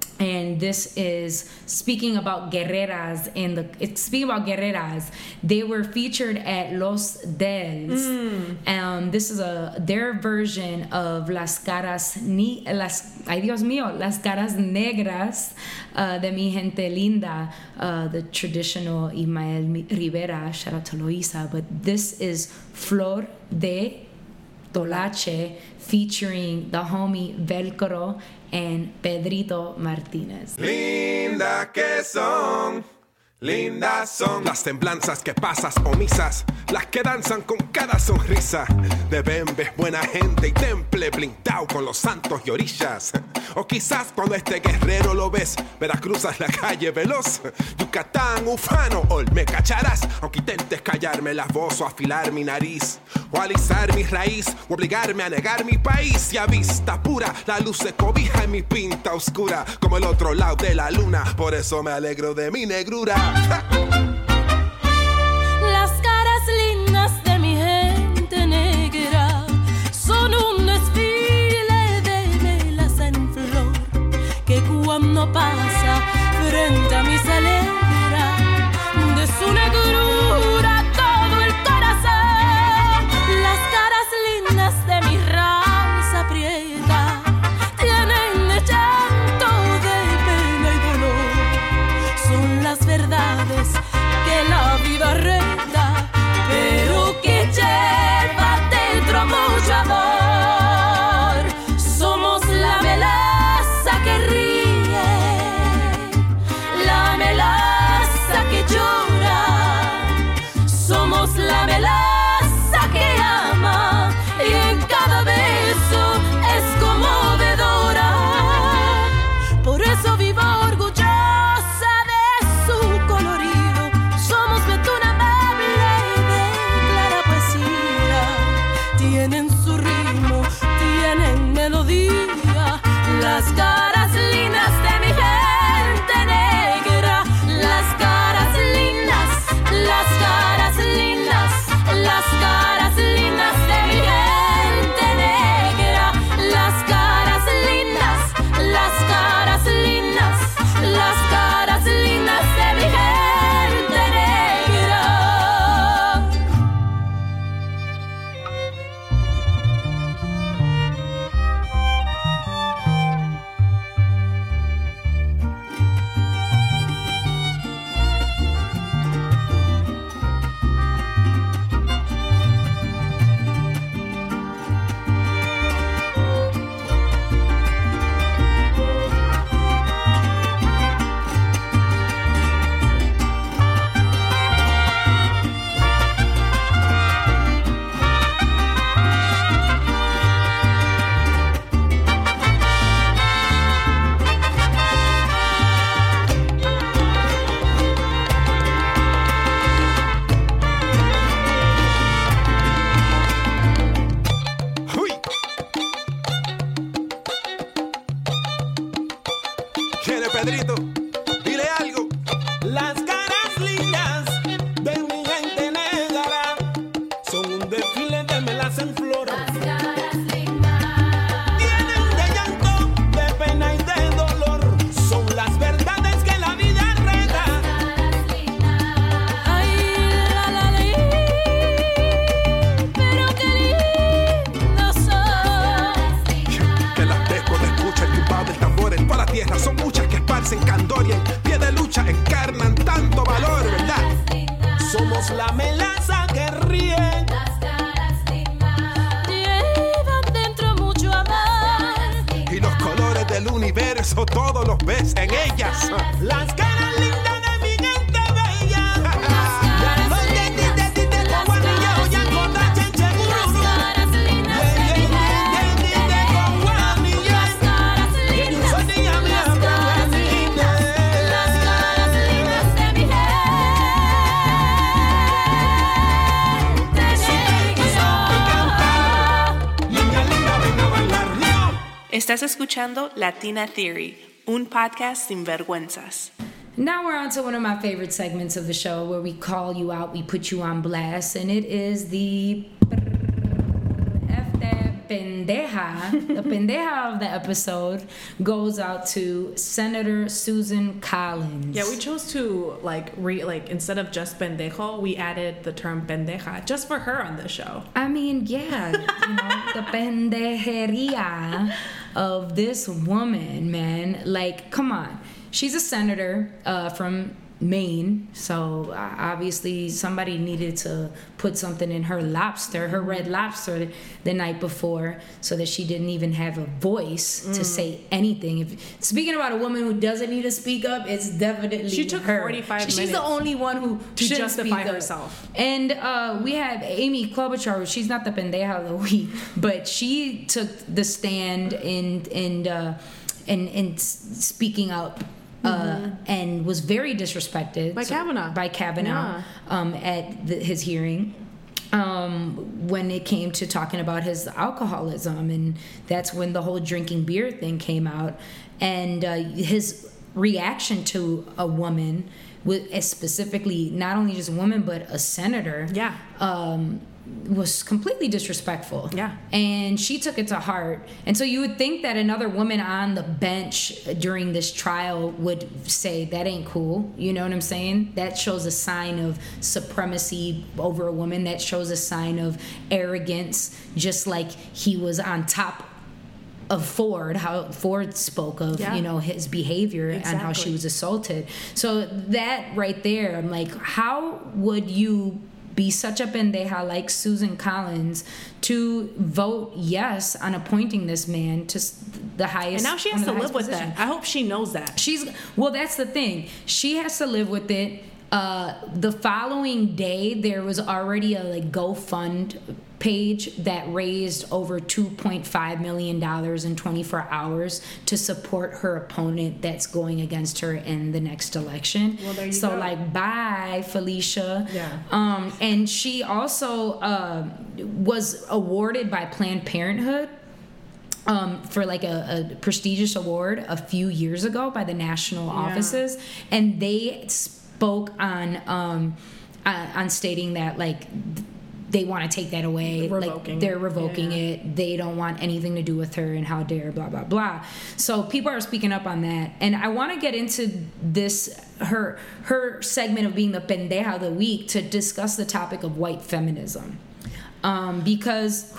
And this is speaking about guerreras. And the it's speaking about guerreras. They were featured at Los Dels. Mm. Um, this is a their version of Las Caras Ni Las Ay Dios mío, Las Caras Negras uh, de Mi Gente Linda, uh, the traditional Ismael Rivera. Shout out to Loisa. But this is Flor de Tolache featuring the homie Velcro and Pedrito Martínez. Linda que son, lindas son las semblanzas que pasas omisas, las que danzan con cada sonrisa. De Bembes, buena gente y temple blindado con los santos y orillas. O quizás cuando este guerrero lo ves, Veracruz es la calle veloz. Yucatán, ufano, Olme cacharás, aunque intentes callarme la voz o afilar mi nariz, o alisar mi raíz, o obligarme a negar mi país. Y a vista pura, la luz se cobija en mi pinta oscura, como el otro lado de la luna. Por eso me alegro de mi negrura. Las caras lindas de mi gente negra son un desfile de velas en flor que cuando tiempo pasa frente a mí se alegra de su negrura todo el corazón. Las caras lindas de mi raza prieta tienen de llanto, de pena y dolor. Son las verdades que la vida reta, pero que lleva dentro mucho amor. Somos la melaza que ríe, la melaza que llora. Somos la melaza que ama y en cada beso es conmovedora. Por eso vivo orgullosa de su colorido. Somos betuna amable de clara poesía. Tienen su ritmo, tienen melodía. Las caras lindas de mi gente negra. Las caras lindas, las caras lindas, las caras lindas de mi gente negra. Las caras lindas, las caras lindas, las caras lindas de mi gente negra. Uy. ¿Quién es Pedrito? Dile algo. Las caras lindas de mi gente negra son un desfile de melaza en flor. Tienen de llanto, de pena y de dolor. Son las verdades que la vida reta. Ay, la la li, pero qué lindos son. Que las ves cuando escuchan el tumbado del tambor en toda la tierra. Son muchas que esparcen candor y en pie de lucha encarnan tanto valor, ¿verdad? Somos la melaza que ríe. Llevan dentro mucho amor. Y los colores del universo todos los ves en ellas. Las caras lindas de mi gente bella. Ya no te dices, dices, con guanillo, ya con la chenche bururu. Las caras lindas de mi gente negra. Las caras lindas, las caras lindas, las caras lindas de mi gente negra. Niña linda, ven a bailar, no. Estás escuchando Latina Theory, un podcast sin vergüenzas. Now we're on to one of my favorite segments of the show where we call you out, we put you on blast, and it is the F that pendeja. The pendeja of the episode goes out to Senator Susan Collins. Yeah, we chose to like re like instead of just pendejo, we added the term pendeja just for her on the show. I mean, yeah, you know, the pendejeria of this woman, man. Like, come on. She's a senator uh, from Maine, so uh, obviously somebody needed to put something in her lobster, her red lobster, the night before, so that she didn't even have a voice mm. to say anything. If, speaking about a woman who doesn't need to speak up, it's definitely she took her. forty-five She's minutes the only one who to should justify speak herself. Up. And uh, we have Amy Klobuchar. She's not the pendeja of the week, but she took the stand in in uh, in, in speaking up. Uh, mm-hmm. And was very disrespected by so, Kavanaugh. By Kavanaugh yeah. um, at the, his hearing um, when it came to talking about his alcoholism, and that's when the whole drinking beer thing came out, and uh, his reaction to a woman with specifically not only just a woman but a senator, Yeah. um, was completely disrespectful. Yeah. And she took it to heart. And so you would think that another woman on the bench during this trial would say, that ain't cool. You know what I'm saying? That shows a sign of supremacy over a woman. That shows a sign of arrogance, just like he was on top of Ford, how Ford spoke of, Yeah. you know, his behavior and how she Exactly. was assaulted. So that right there, I'm like, how would you be such a pendeja like Susan Collins to vote yes on appointing this man to s- the highest? And now she has one to of the live with highest that. positions. I hope she knows that. She's well, that's the thing. She has to live with it. Uh, the following day, there was already a like GoFund page that raised over two point five million dollars in twenty-four hours to support her opponent that's going against her in the next election. Well, there you so go. like, bye, Felicia. Yeah. Um, and she also uh, was awarded by Planned Parenthood um, for like a, a prestigious award a few years ago by the national offices, and they spoke on um, uh, on stating that like they want to take that away, Revoking. like they're revoking Yeah. it. They don't want anything to do with her, and how dare blah blah blah. So people are speaking up on that, and I want to get into this her her segment of being the pendeja of the week to discuss the topic of white feminism, um, because.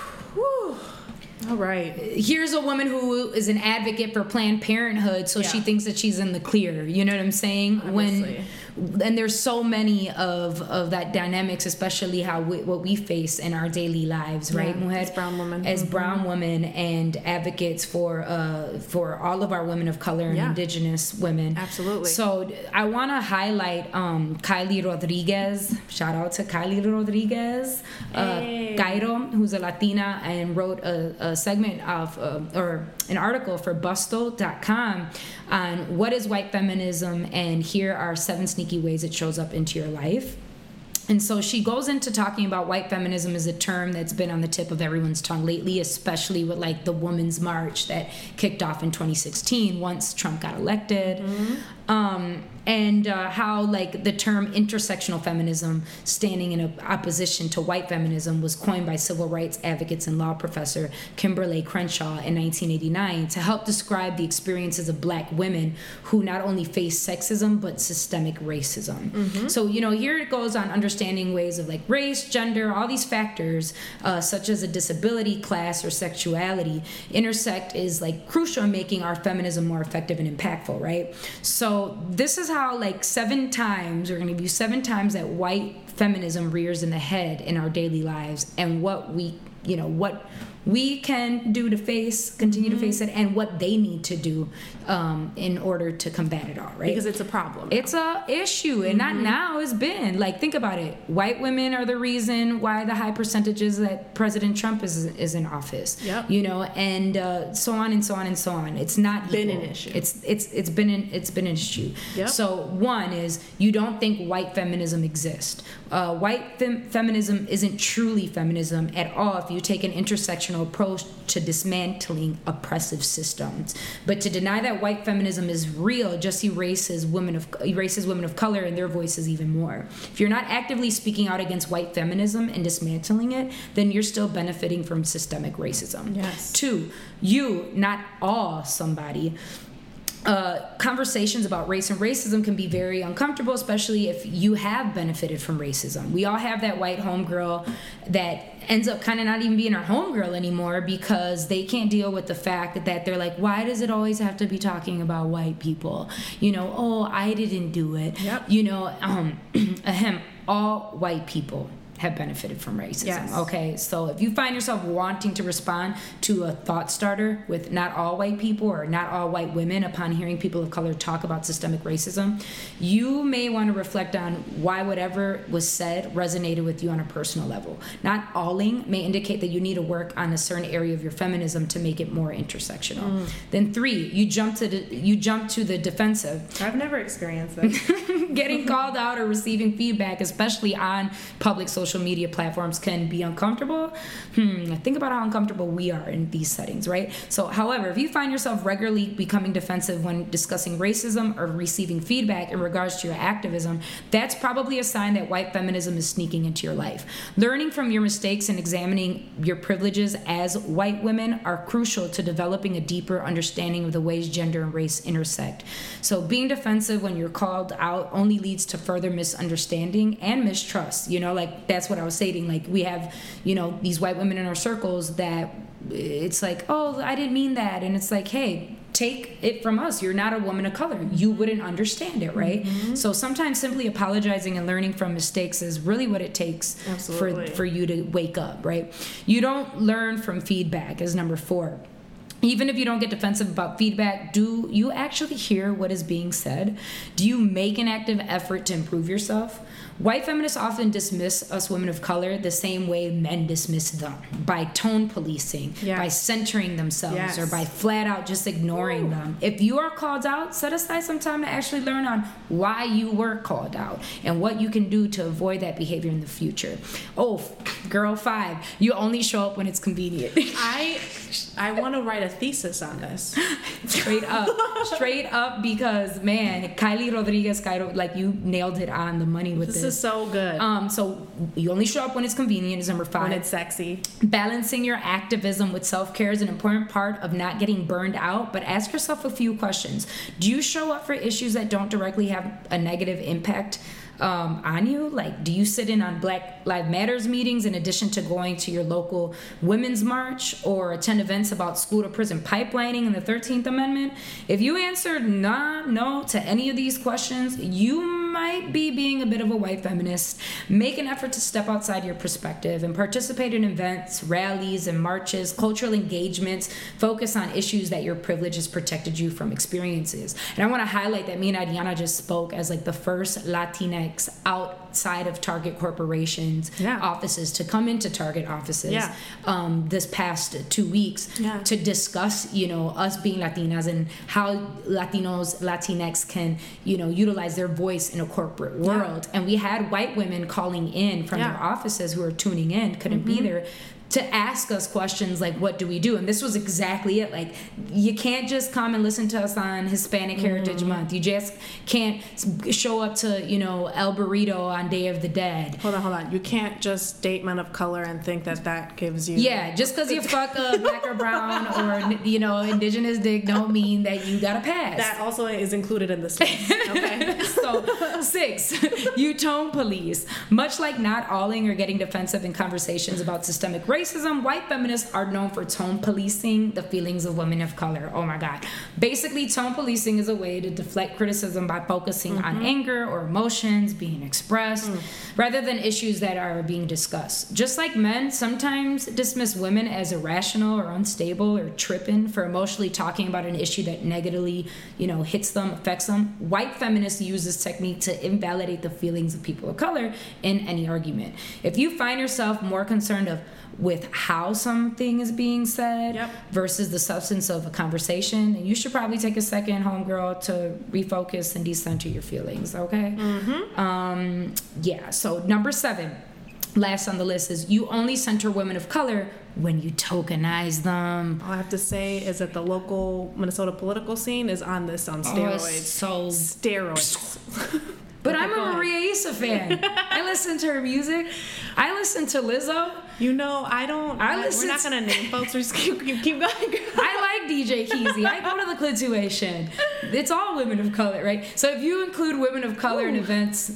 Whew. All right. Here's a woman who is an advocate for Planned Parenthood, so Yeah. she thinks that she's in the clear. You know what I'm saying? Obviously. When and there's so many of of that dynamics, especially how we, what we face in our daily lives, right? Yeah, Mujer? as brown women. as Mhm. brown women and advocates for uh for all of our women of color and Yeah. indigenous women. Absolutely. So I want to highlight um, Kylie Rodriguez. Shout out to Kylie Rodriguez, uh, Hey. Cairo, who's a Latina and wrote a, a segment of uh, or an article for Busto dot com on what is white feminism, and here are seven sneaky ways it shows up into your life. And so she goes into talking about white feminism as a term that's been on the tip of everyone's tongue lately, especially with like the Women's March that kicked off in twenty sixteen once Trump got elected. Mm-hmm. Um, and uh, how like the term intersectional feminism, standing in a, opposition to white feminism, was coined by civil rights advocates and law professor Kimberly Crenshaw in nineteen eighty-nine to help describe the experiences of black women who not only face sexism but systemic racism. Mm-hmm. So, you know, here it goes on understanding ways of like race, gender, all these factors, uh, such as a disability, class, or sexuality, intersect is like crucial in making our feminism more effective and impactful, right? So this is how like seven times, we're going to give you seven times that white feminism rears in the head in our daily lives, and what we, you know, what we can do to face, continue Mm-hmm. to face it, and what they need to do um, in order to combat it all, right? Because it's a problem. It's a issue, and not now. It's been like, think about it. White women are the reason why the high percentages that President Trump is is in office. Yep. You know, and uh, so on and so on and so on. It's not Been equal. an issue. It's it's it's been an it's been an issue. Yep. So one is you don't think white feminism exists. Uh, white fem- feminism isn't truly feminism at all if you take an intersectional approach to dismantling oppressive systems. But to deny that white feminism is real just erases women of erases women of color and their voices even more. If you're not actively speaking out against white feminism and dismantling it, then you're still benefiting from systemic racism. Yes. Two, you, not all somebody. Uh, conversations about race and racism can be very uncomfortable, especially if you have benefited from racism. We all have that white homegirl that ends up kind of not even being our homegirl anymore because they can't deal with the fact that they're like, why does it always have to be talking about white people? You know, oh, I didn't do it. Yep. You know, um, ahem, all white people have benefited from racism. Yes. Okay, so if you find yourself wanting to respond to a thought starter with not all white people or not all white women upon hearing people of color talk about systemic racism, you may want to reflect on why whatever was said resonated with you on a personal level. Not alling may indicate that you need to work on a certain area of your feminism to make it more intersectional. Mm. Then three, you jump to the, you jump to the defensive. I've never experienced that. Getting called out or receiving feedback, especially on public social social media platforms can be uncomfortable. Hmm, think about how uncomfortable we are in these settings, right? So, however, if you find yourself regularly becoming defensive when discussing racism or receiving feedback in regards to your activism, that's probably a sign that white feminism is sneaking into your life. Learning from your mistakes and examining your privileges as white women are crucial to developing a deeper understanding of the ways gender and race intersect. So being defensive when you're called out only leads to further misunderstanding and mistrust. You know, like that's what I was saying. Like we have, you know, these white women in our circles that it's like, oh, I didn't mean that. And it's like, hey, take it from us. You're not a woman of color. You wouldn't understand it, right? Mm-hmm. So sometimes simply apologizing and learning from mistakes is really what it takes for, for you to wake up, right? You don't learn from feedback is number four. Even if you don't get defensive about feedback, do you actually hear what is being said? Do you make an active effort to improve yourself? White feminists often dismiss us women of color the same way men dismiss them, by tone policing, yes. by centering themselves, yes. or by flat out just ignoring Ooh. them. If you are called out, set aside some time to actually learn on why you were called out and what you can do to avoid that behavior in the future. Oh, girl five, you only show up when it's convenient. I I want to write a thesis on this. Straight up. Straight up because, man, Kylie Rodriguez, Cairo, like you nailed it on the money with this. This is so good. Um, so you only show up when it's convenient is number five. When it's sexy. Balancing your activism with self-care is an important part of not getting burned out, but ask yourself a few questions. Do you show up for issues that don't directly have a negative impact Um, on you? Like, do you sit in on Black Lives Matters meetings in addition to going to your local women's march or attend events about school to prison pipelining and the thirteenth Amendment? If you answered nah, no to any of these questions, you might be being a bit of a white feminist. Make an effort to step outside your perspective and participate in events, rallies, and marches, cultural engagements. Focus on issues that your privilege has protected you from experiences. And I want to highlight that me and Adriana just spoke as like the first Latinx outside of Target Corporation's yeah. offices to come into Target offices yeah. um, this past two weeks yeah. to discuss, you know, us being Latinas and how Latinos, Latinx can, you know, utilize their voice in a corporate world. Yeah. And we had white women calling in from yeah. their offices who were tuning in, couldn't mm-hmm. be there, to ask us questions like, what do we do? And this was exactly it. Like, you can't just come and listen to us on Hispanic Heritage mm-hmm. Month. You just can't show up to, you know, El Burrito on Day of the Dead. Hold on, hold on. You can't just date men of color and think that that gives you... Yeah, just because you fuck a black or brown or, you know, indigenous dick don't mean that you got a pass. That also is included in this list. Okay. So, six, you tone police. Much like not awing or getting defensive in conversations about systemic racism, Racism, white feminists are known for tone policing the feelings of women of color. Oh my God. Basically, tone policing is a way to deflect criticism by focusing mm-hmm. on anger or emotions being expressed mm. rather than issues that are being discussed. Just like men sometimes dismiss women as irrational or unstable or tripping for emotionally talking about an issue that negatively, you know, hits them, affects them, white feminists use this technique to invalidate the feelings of people of color in any argument. If you find yourself more concerned of with how something is being said yep. versus the substance of a conversation, you should probably take a second, homegirl, to refocus and decenter your feelings, okay? Mm-hmm. Um, yeah, so number seven, last on the list, is you only center women of color when you tokenize them. All I have to say is that the local Minnesota political scene is on this on steroids. Oh, so steroids. But okay, I'm a Maria Issa fan. I listen to her music. I listen to Lizzo. You know, I don't. I listen. We're not gonna name folks. We're just keep, keep, keep going. I like D J Keezy. I go to the Clituation. It's all women of color, right? So if you include women of color Ooh. in events,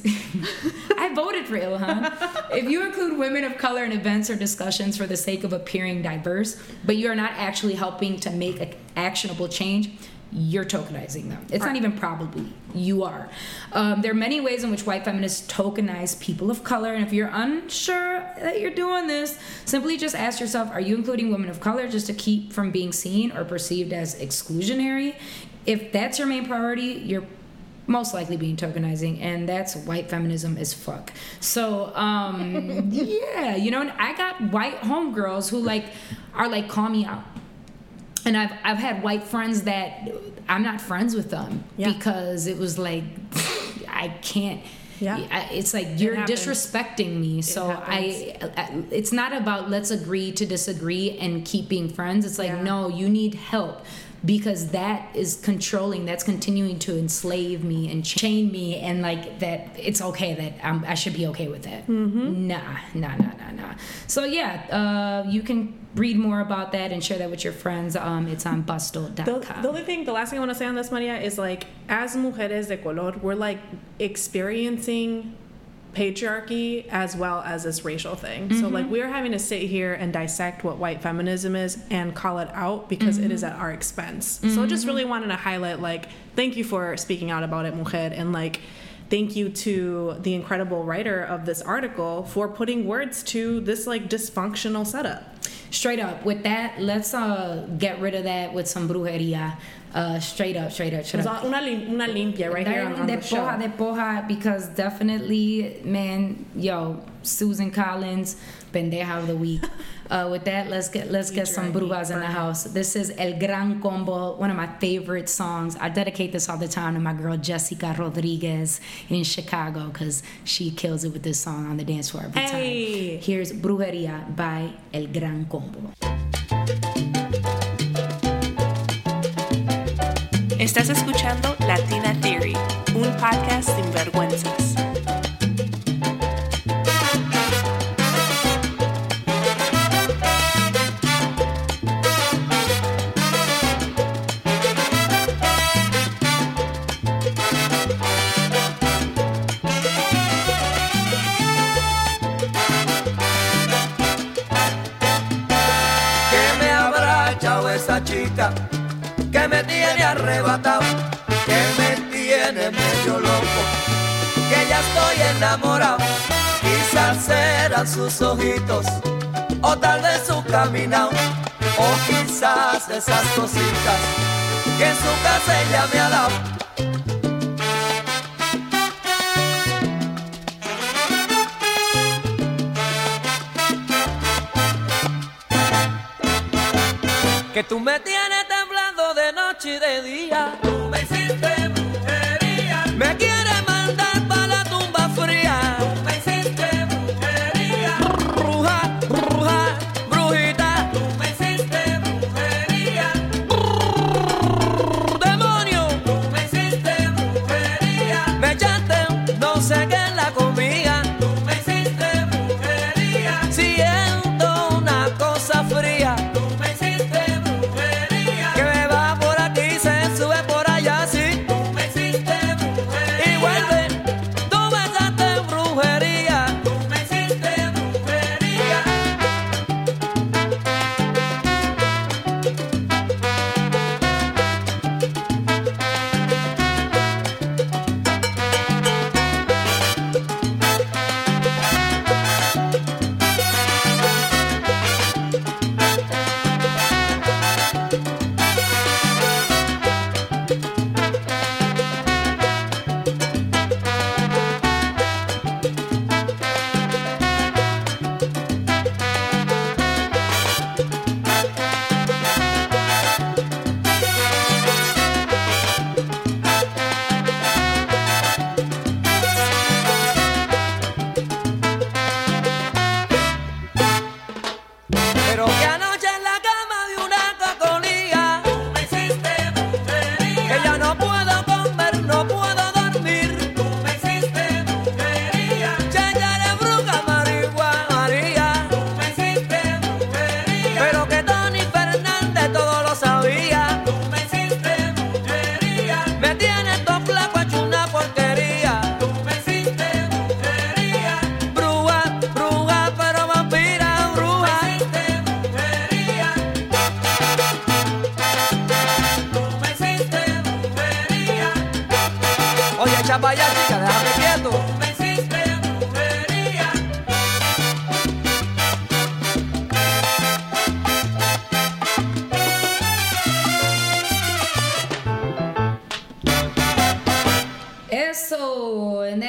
I voted for Ilhan. If you include women of color in events or discussions for the sake of appearing diverse, but you are not actually helping to make an actionable change, you're tokenizing them. It's not even probably. You are. Um, there are many ways in which white feminists tokenize people of color, and if you're unsure that you're doing this, simply just ask yourself, are you including women of color just to keep from being seen or perceived as exclusionary? If that's your main priority, you're most likely being tokenizing, and that's white feminism as fuck. So, um, yeah, you know, I got white homegirls who, like, are like, call me out. And I've I've had white friends that I'm not friends with them yeah. because it was like, I can't Yeah. I- It's like you're happens. disrespecting me. So I, I, it's not about let's agree to disagree and keep being friends. It's like, Yeah. no, you need help. Because that is controlling, that's continuing to enslave me and chain me, and like that, it's okay that I'm, I should be okay with that. Mm-hmm. Nah, nah, nah, nah, nah. So yeah, uh, you can read more about that and share that with your friends. Um, it's on bustle dot com. The, the only thing, the last thing I want to say on this, Maria, is like, as mujeres de color, we're like experiencing patriarchy as well as this racial thing. Mm-hmm. So like we're having to sit here and dissect what white feminism is and call it out because mm-hmm. it is at our expense. Mm-hmm. So just really wanted to highlight, like, thank you for speaking out about it, mujer, and like thank you to the incredible writer of this article for putting words to this like dysfunctional setup. Straight up. With that, let's uh get rid of that with some brujeria. Uh, straight up, straight up, straight up. Una, una limpia right here on, on de the show. poja, de poja, because definitely, man, yo, Susan Collins, pendeja of the week. Uh, with that, let's get let's get some brujas in the house. This is El Gran Combo, one of my favorite songs. I dedicate this all the time to my girl Jessica Rodriguez in Chicago because she kills it with this song on the dance floor every hey. time. Here's Brujeria by El Gran Combo. Estás escuchando Latina Theory, un podcast sin vergüenzas. Que me habrá echado esa chica que me tiene arrebatado, que me tiene medio loco, que ya estoy enamorado. Quizás eran sus ojitos, o tal vez su caminado, o quizás esas cositas que en su casa ella me ha dado. Que tú me tienes temblando de noche y de día. Tú me hiciste brujería. Me quieres mandar para la tumba fría. Tú me hiciste brujería. Bruja, bruja, brujita. Tú me hiciste brujería. Brrr, demonio. Tú me hiciste brujería. Me echaste no sé qué en la comida. Tú me hiciste brujería. Siento una cosa fría. Tú me hiciste brujería. Y vuelve, tú me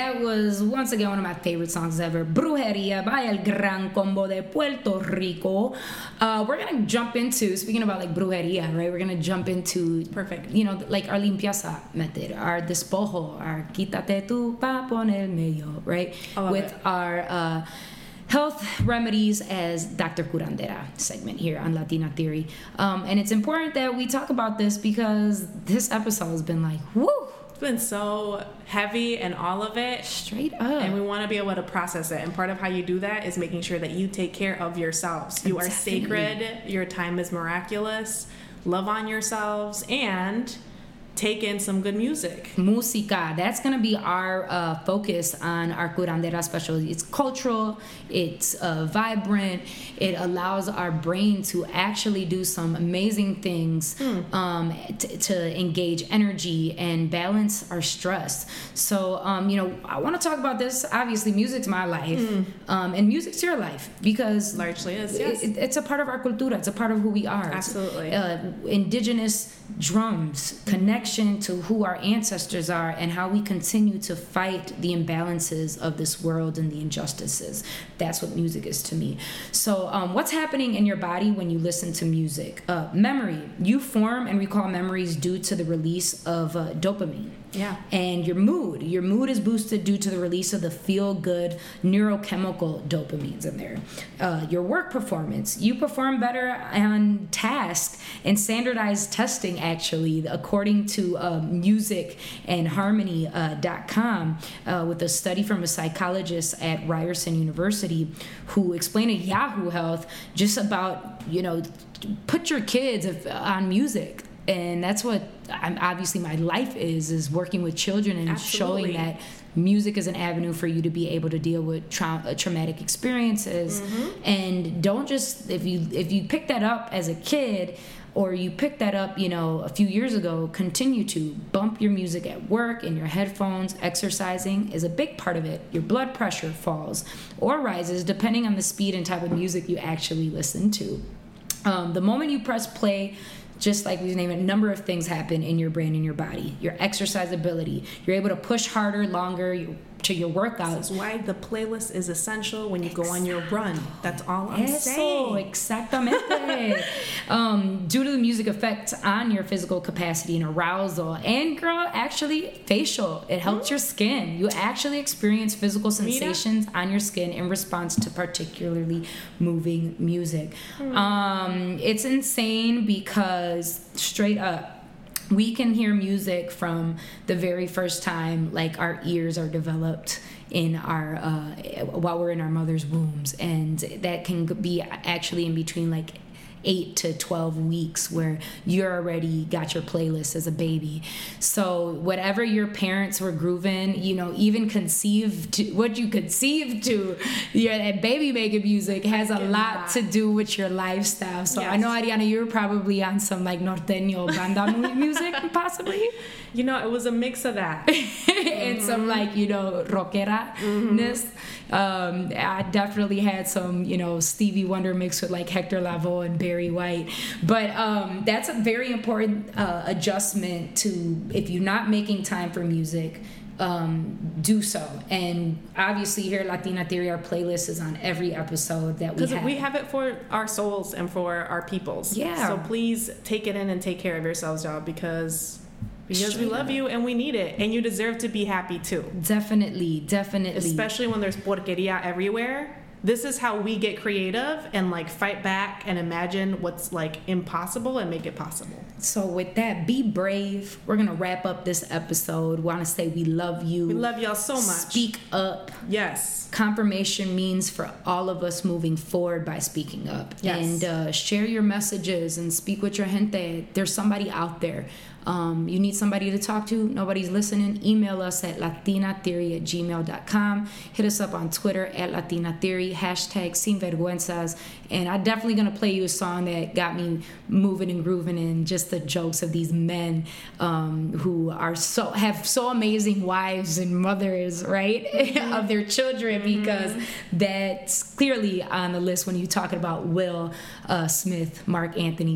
that was once again one of my favorite songs ever, Brujeria by El Gran Combo de Puerto Rico. Uh, we're gonna jump into, speaking about like brujeria, right? We're gonna jump into perfect, you know, like our limpieza method, our despojo, our quítate tu pa poner medio, right? With it. our uh, health remedies as Doctor Curandera segment here on Latina Theory. Um, and it's important that we talk about this because this episode has been like, woo! It's been so heavy and all of it. Straight up. And we want to be able to process it. And part of how you do that is making sure that you take care of yourselves. You Definitely. are sacred. Your time is miraculous. Love on yourselves and take in some good music. Música. That's going to be our uh, focus on our Curandera special. It's cultural. It's uh, vibrant. It allows our brain to actually do some amazing things mm. um, t- to engage energy and balance our stress. So, um, you know, I want to talk about this. Obviously, music's my life. Mm. Um, and music's your life because largely is, yes. it, it's a part of our cultura. It's a part of who we are. Absolutely. Uh, indigenous drums, connection to who our ancestors are and how we continue to fight the imbalances of this world and the injustices. That's what music is to me. So um, what's happening in your body when you listen to music? Uh, memory. You form and recall memories due to the release of uh, dopamine. Yeah. And your mood. Your mood is boosted due to the release of the feel-good neurochemical dopamines in there. Uh, your work performance. You perform better on task and standardized testing, actually, according to uh, music and harmony dot com, uh, with a study from a psychologist at Ryerson University who explained to Yahoo Health just about, you know, put your kids on music. And that's what I'm, obviously my life is, is working with children and Absolutely. showing that music is an avenue for you to be able to deal with tra- uh, traumatic experiences. Mm-hmm. And don't just, if you if you pick that up as a kid or you pick that up, you know, a few years ago, continue to bump your music at work, in your headphones. Exercising is a big part of it. Your blood pressure falls or rises depending on the speed and type of music you actually listen to. Um, the moment you press play, just like we name it, a number of things happen in your brain and your body. Your exercise ability. You're able to push harder, longer you, to your workouts. This is why the playlist is essential when you Exacto. go on your run. That's all I'm Eso, saying. Exactamente. um, due to the music effect on your physical capacity and arousal, and girl, actually facial. It helps mm. your skin. You actually experience physical sensations Mira. on your skin in response to particularly moving music. Mm. Um, it's insane because straight up, we can hear music from the very first time, like our ears are developed in our uh, while we're in our mother's wombs, and that can be actually in between like eight to twelve weeks where you're already got your playlist as a baby. So whatever your parents were grooving, you know, even conceived to, what you conceived to, your that baby making music has a lot to do with your lifestyle. So yes. I know, Ariana, you were probably on some like norteño banda music possibly. You know, it was a mix of that. And mm-hmm. some like, you know, rockera-ness. Mm-hmm. Um, I definitely had some, you know, Stevie Wonder mixed with like Hector Lavoe and Barry White. But um, that's a very important uh, adjustment to, if you're not making time for music, um, do so. And obviously here at Latina Theory, our playlist is on every episode that we have. Because we have it for our souls and for our peoples. Yeah. So please take it in and take care of yourselves, y'all, because... Because Straight we love up. you and we need it. And you deserve to be happy too. Definitely, definitely. Especially when there's porqueria everywhere. This is how we get creative and like fight back and imagine what's like impossible and make it possible. So with that, be brave. We're going to wrap up this episode. We want to say we love you. We love y'all so much. Speak up. Yes. Confirmation means for all of us moving forward by speaking up. Yes. And uh, share your messages and speak with your gente. There's somebody out there. Um, you need somebody to talk to, nobody's listening, email us at latinatheory at gmail dot com. Hit us up on Twitter at latinatheory, hashtag sinvergüenzas. And I'm definitely going to play you a song that got me moving and grooving, and just the jokes of these men um, who are so have so amazing wives and mothers, right, mm-hmm. of their children, because mm-hmm. that's clearly on the list when you're talking about Will uh, Smith, Mark Anthony. Think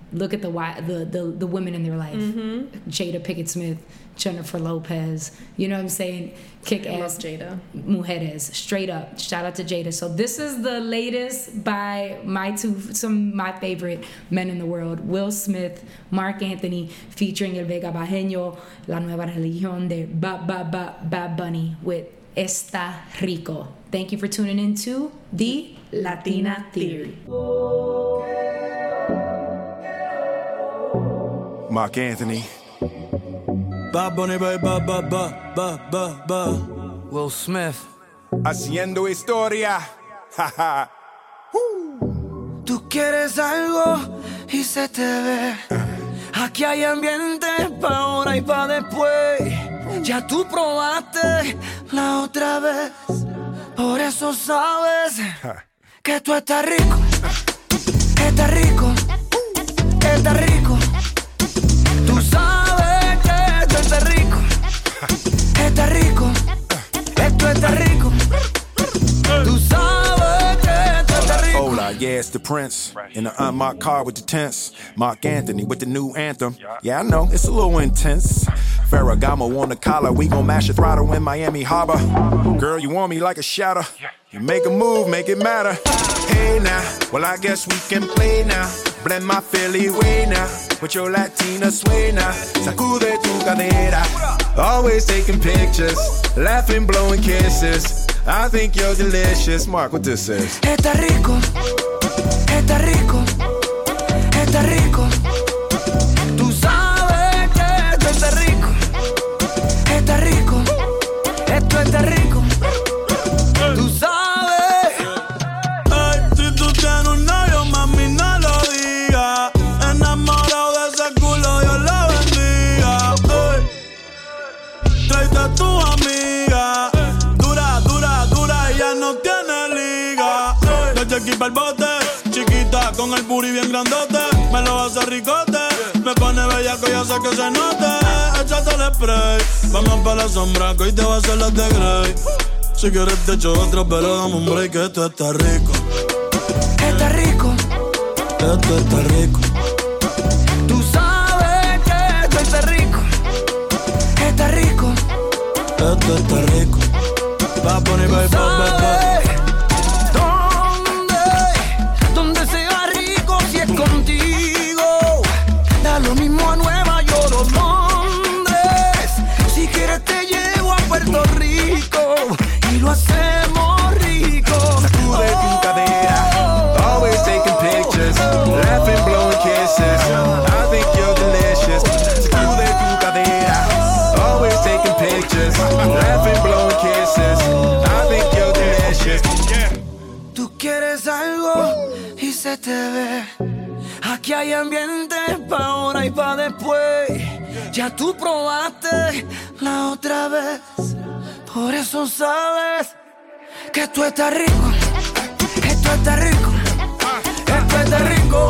look at the the the, the women in their life. Mm-hmm. Jada Pinkett Smith, Jennifer Lopez. You know what I'm saying? Kick I ass love Jada. Mujeres. Straight up. Shout out to Jada. So this is the latest by my two, some of my favorite men in the world. Will Smith, Mark Anthony, featuring El Vega Bajeño, La Nueva Religión de Ba Ba Ba Bad Bunny with Está Rico. Thank you for tuning in to The Latina Theory. Mark Anthony. Bad Bunny, ba ba ba ba ba ba ba. Will Smith. Haciendo historia. Jaja. Tú quieres algo y se te ve. Aquí hay ambiente pa' ahora y pa' después. Ya tú probaste la otra vez. Por eso sabes que tú estás rico. Estás rico. Estás rico. Tú sabes que tú estás rico. Estás rico. Esto está rico. Tú sabes que tú estás rico. Hola, yeah, it's the Prince. In the unmarked car with the tents. Mark Anthony with the new anthem. Yeah, I know, it's a little intense. Ferragamo on the collar, we gon' mash a throttle in Miami Harbor. Girl, you want me like a shadow. You make a move, make it matter. Hey now, well I guess we can play now. Blend my Philly way now, with your Latina sway now. Sacude tu cadera. Always taking pictures, laughing, blowing kisses. I think you're delicious. Mark, what this is? Está rico, está rico, está rico. Tú sabes que esto está rico. Está rico, esto está rico. Tú sabes. Ay, si tú tienes un novio, mami, no lo digas. Enamorado de ese culo, Dios lo bendiga. Ay, tráete a tu amiga. Dura, dura, dura, ella no tiene liga. Desde aquí pa'l bote, chiquita con el booty bien grandote. Me lo hace ricote, me pone bellaco, ya sé que se note. Échate el spray, vamos pa' la sombra, que hoy te va a hacer las de Grey. Si quieres te echo otro, pero dame un break, que esto está rico. Está rico. Esto está rico. Tú sabes que esto está rico. Está rico. Esto está rico. Va a poner, va, va, va, va. ¿Dónde? ¿Dónde sea rico si es contigo? Da lo mismo a Nueva York o Londres. Si quieres te llevo a Puerto Rico y lo hacemos rico. Sacude tu cadera. Always taking pictures, laughing, blowing kisses. I think you're delicious. Sacude tu cadera. Always taking pictures, laughing, blowing kisses. I think you're delicious. Tú quieres algo y se te ve. Aquí hay ambiente pa' ahora y pa' después. Ya tú probaste la otra vez. Por eso sabes que tú estás rico. Esto está rico. Esto está rico.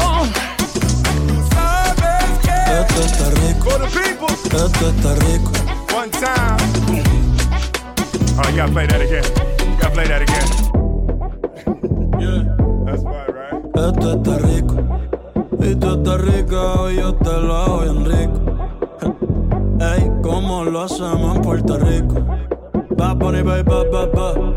Sabes que Esto está rico. for the people. Esto está rico. One time. Oh, you gotta play that again. You gotta play that again. Yeah. That's fine, right? Esto está rico. Y tú estás rica y yo te lo hago bien rico. Ey, como lo hacemos en Puerto Rico. Bad Bunny, ba, ba, ba, ba.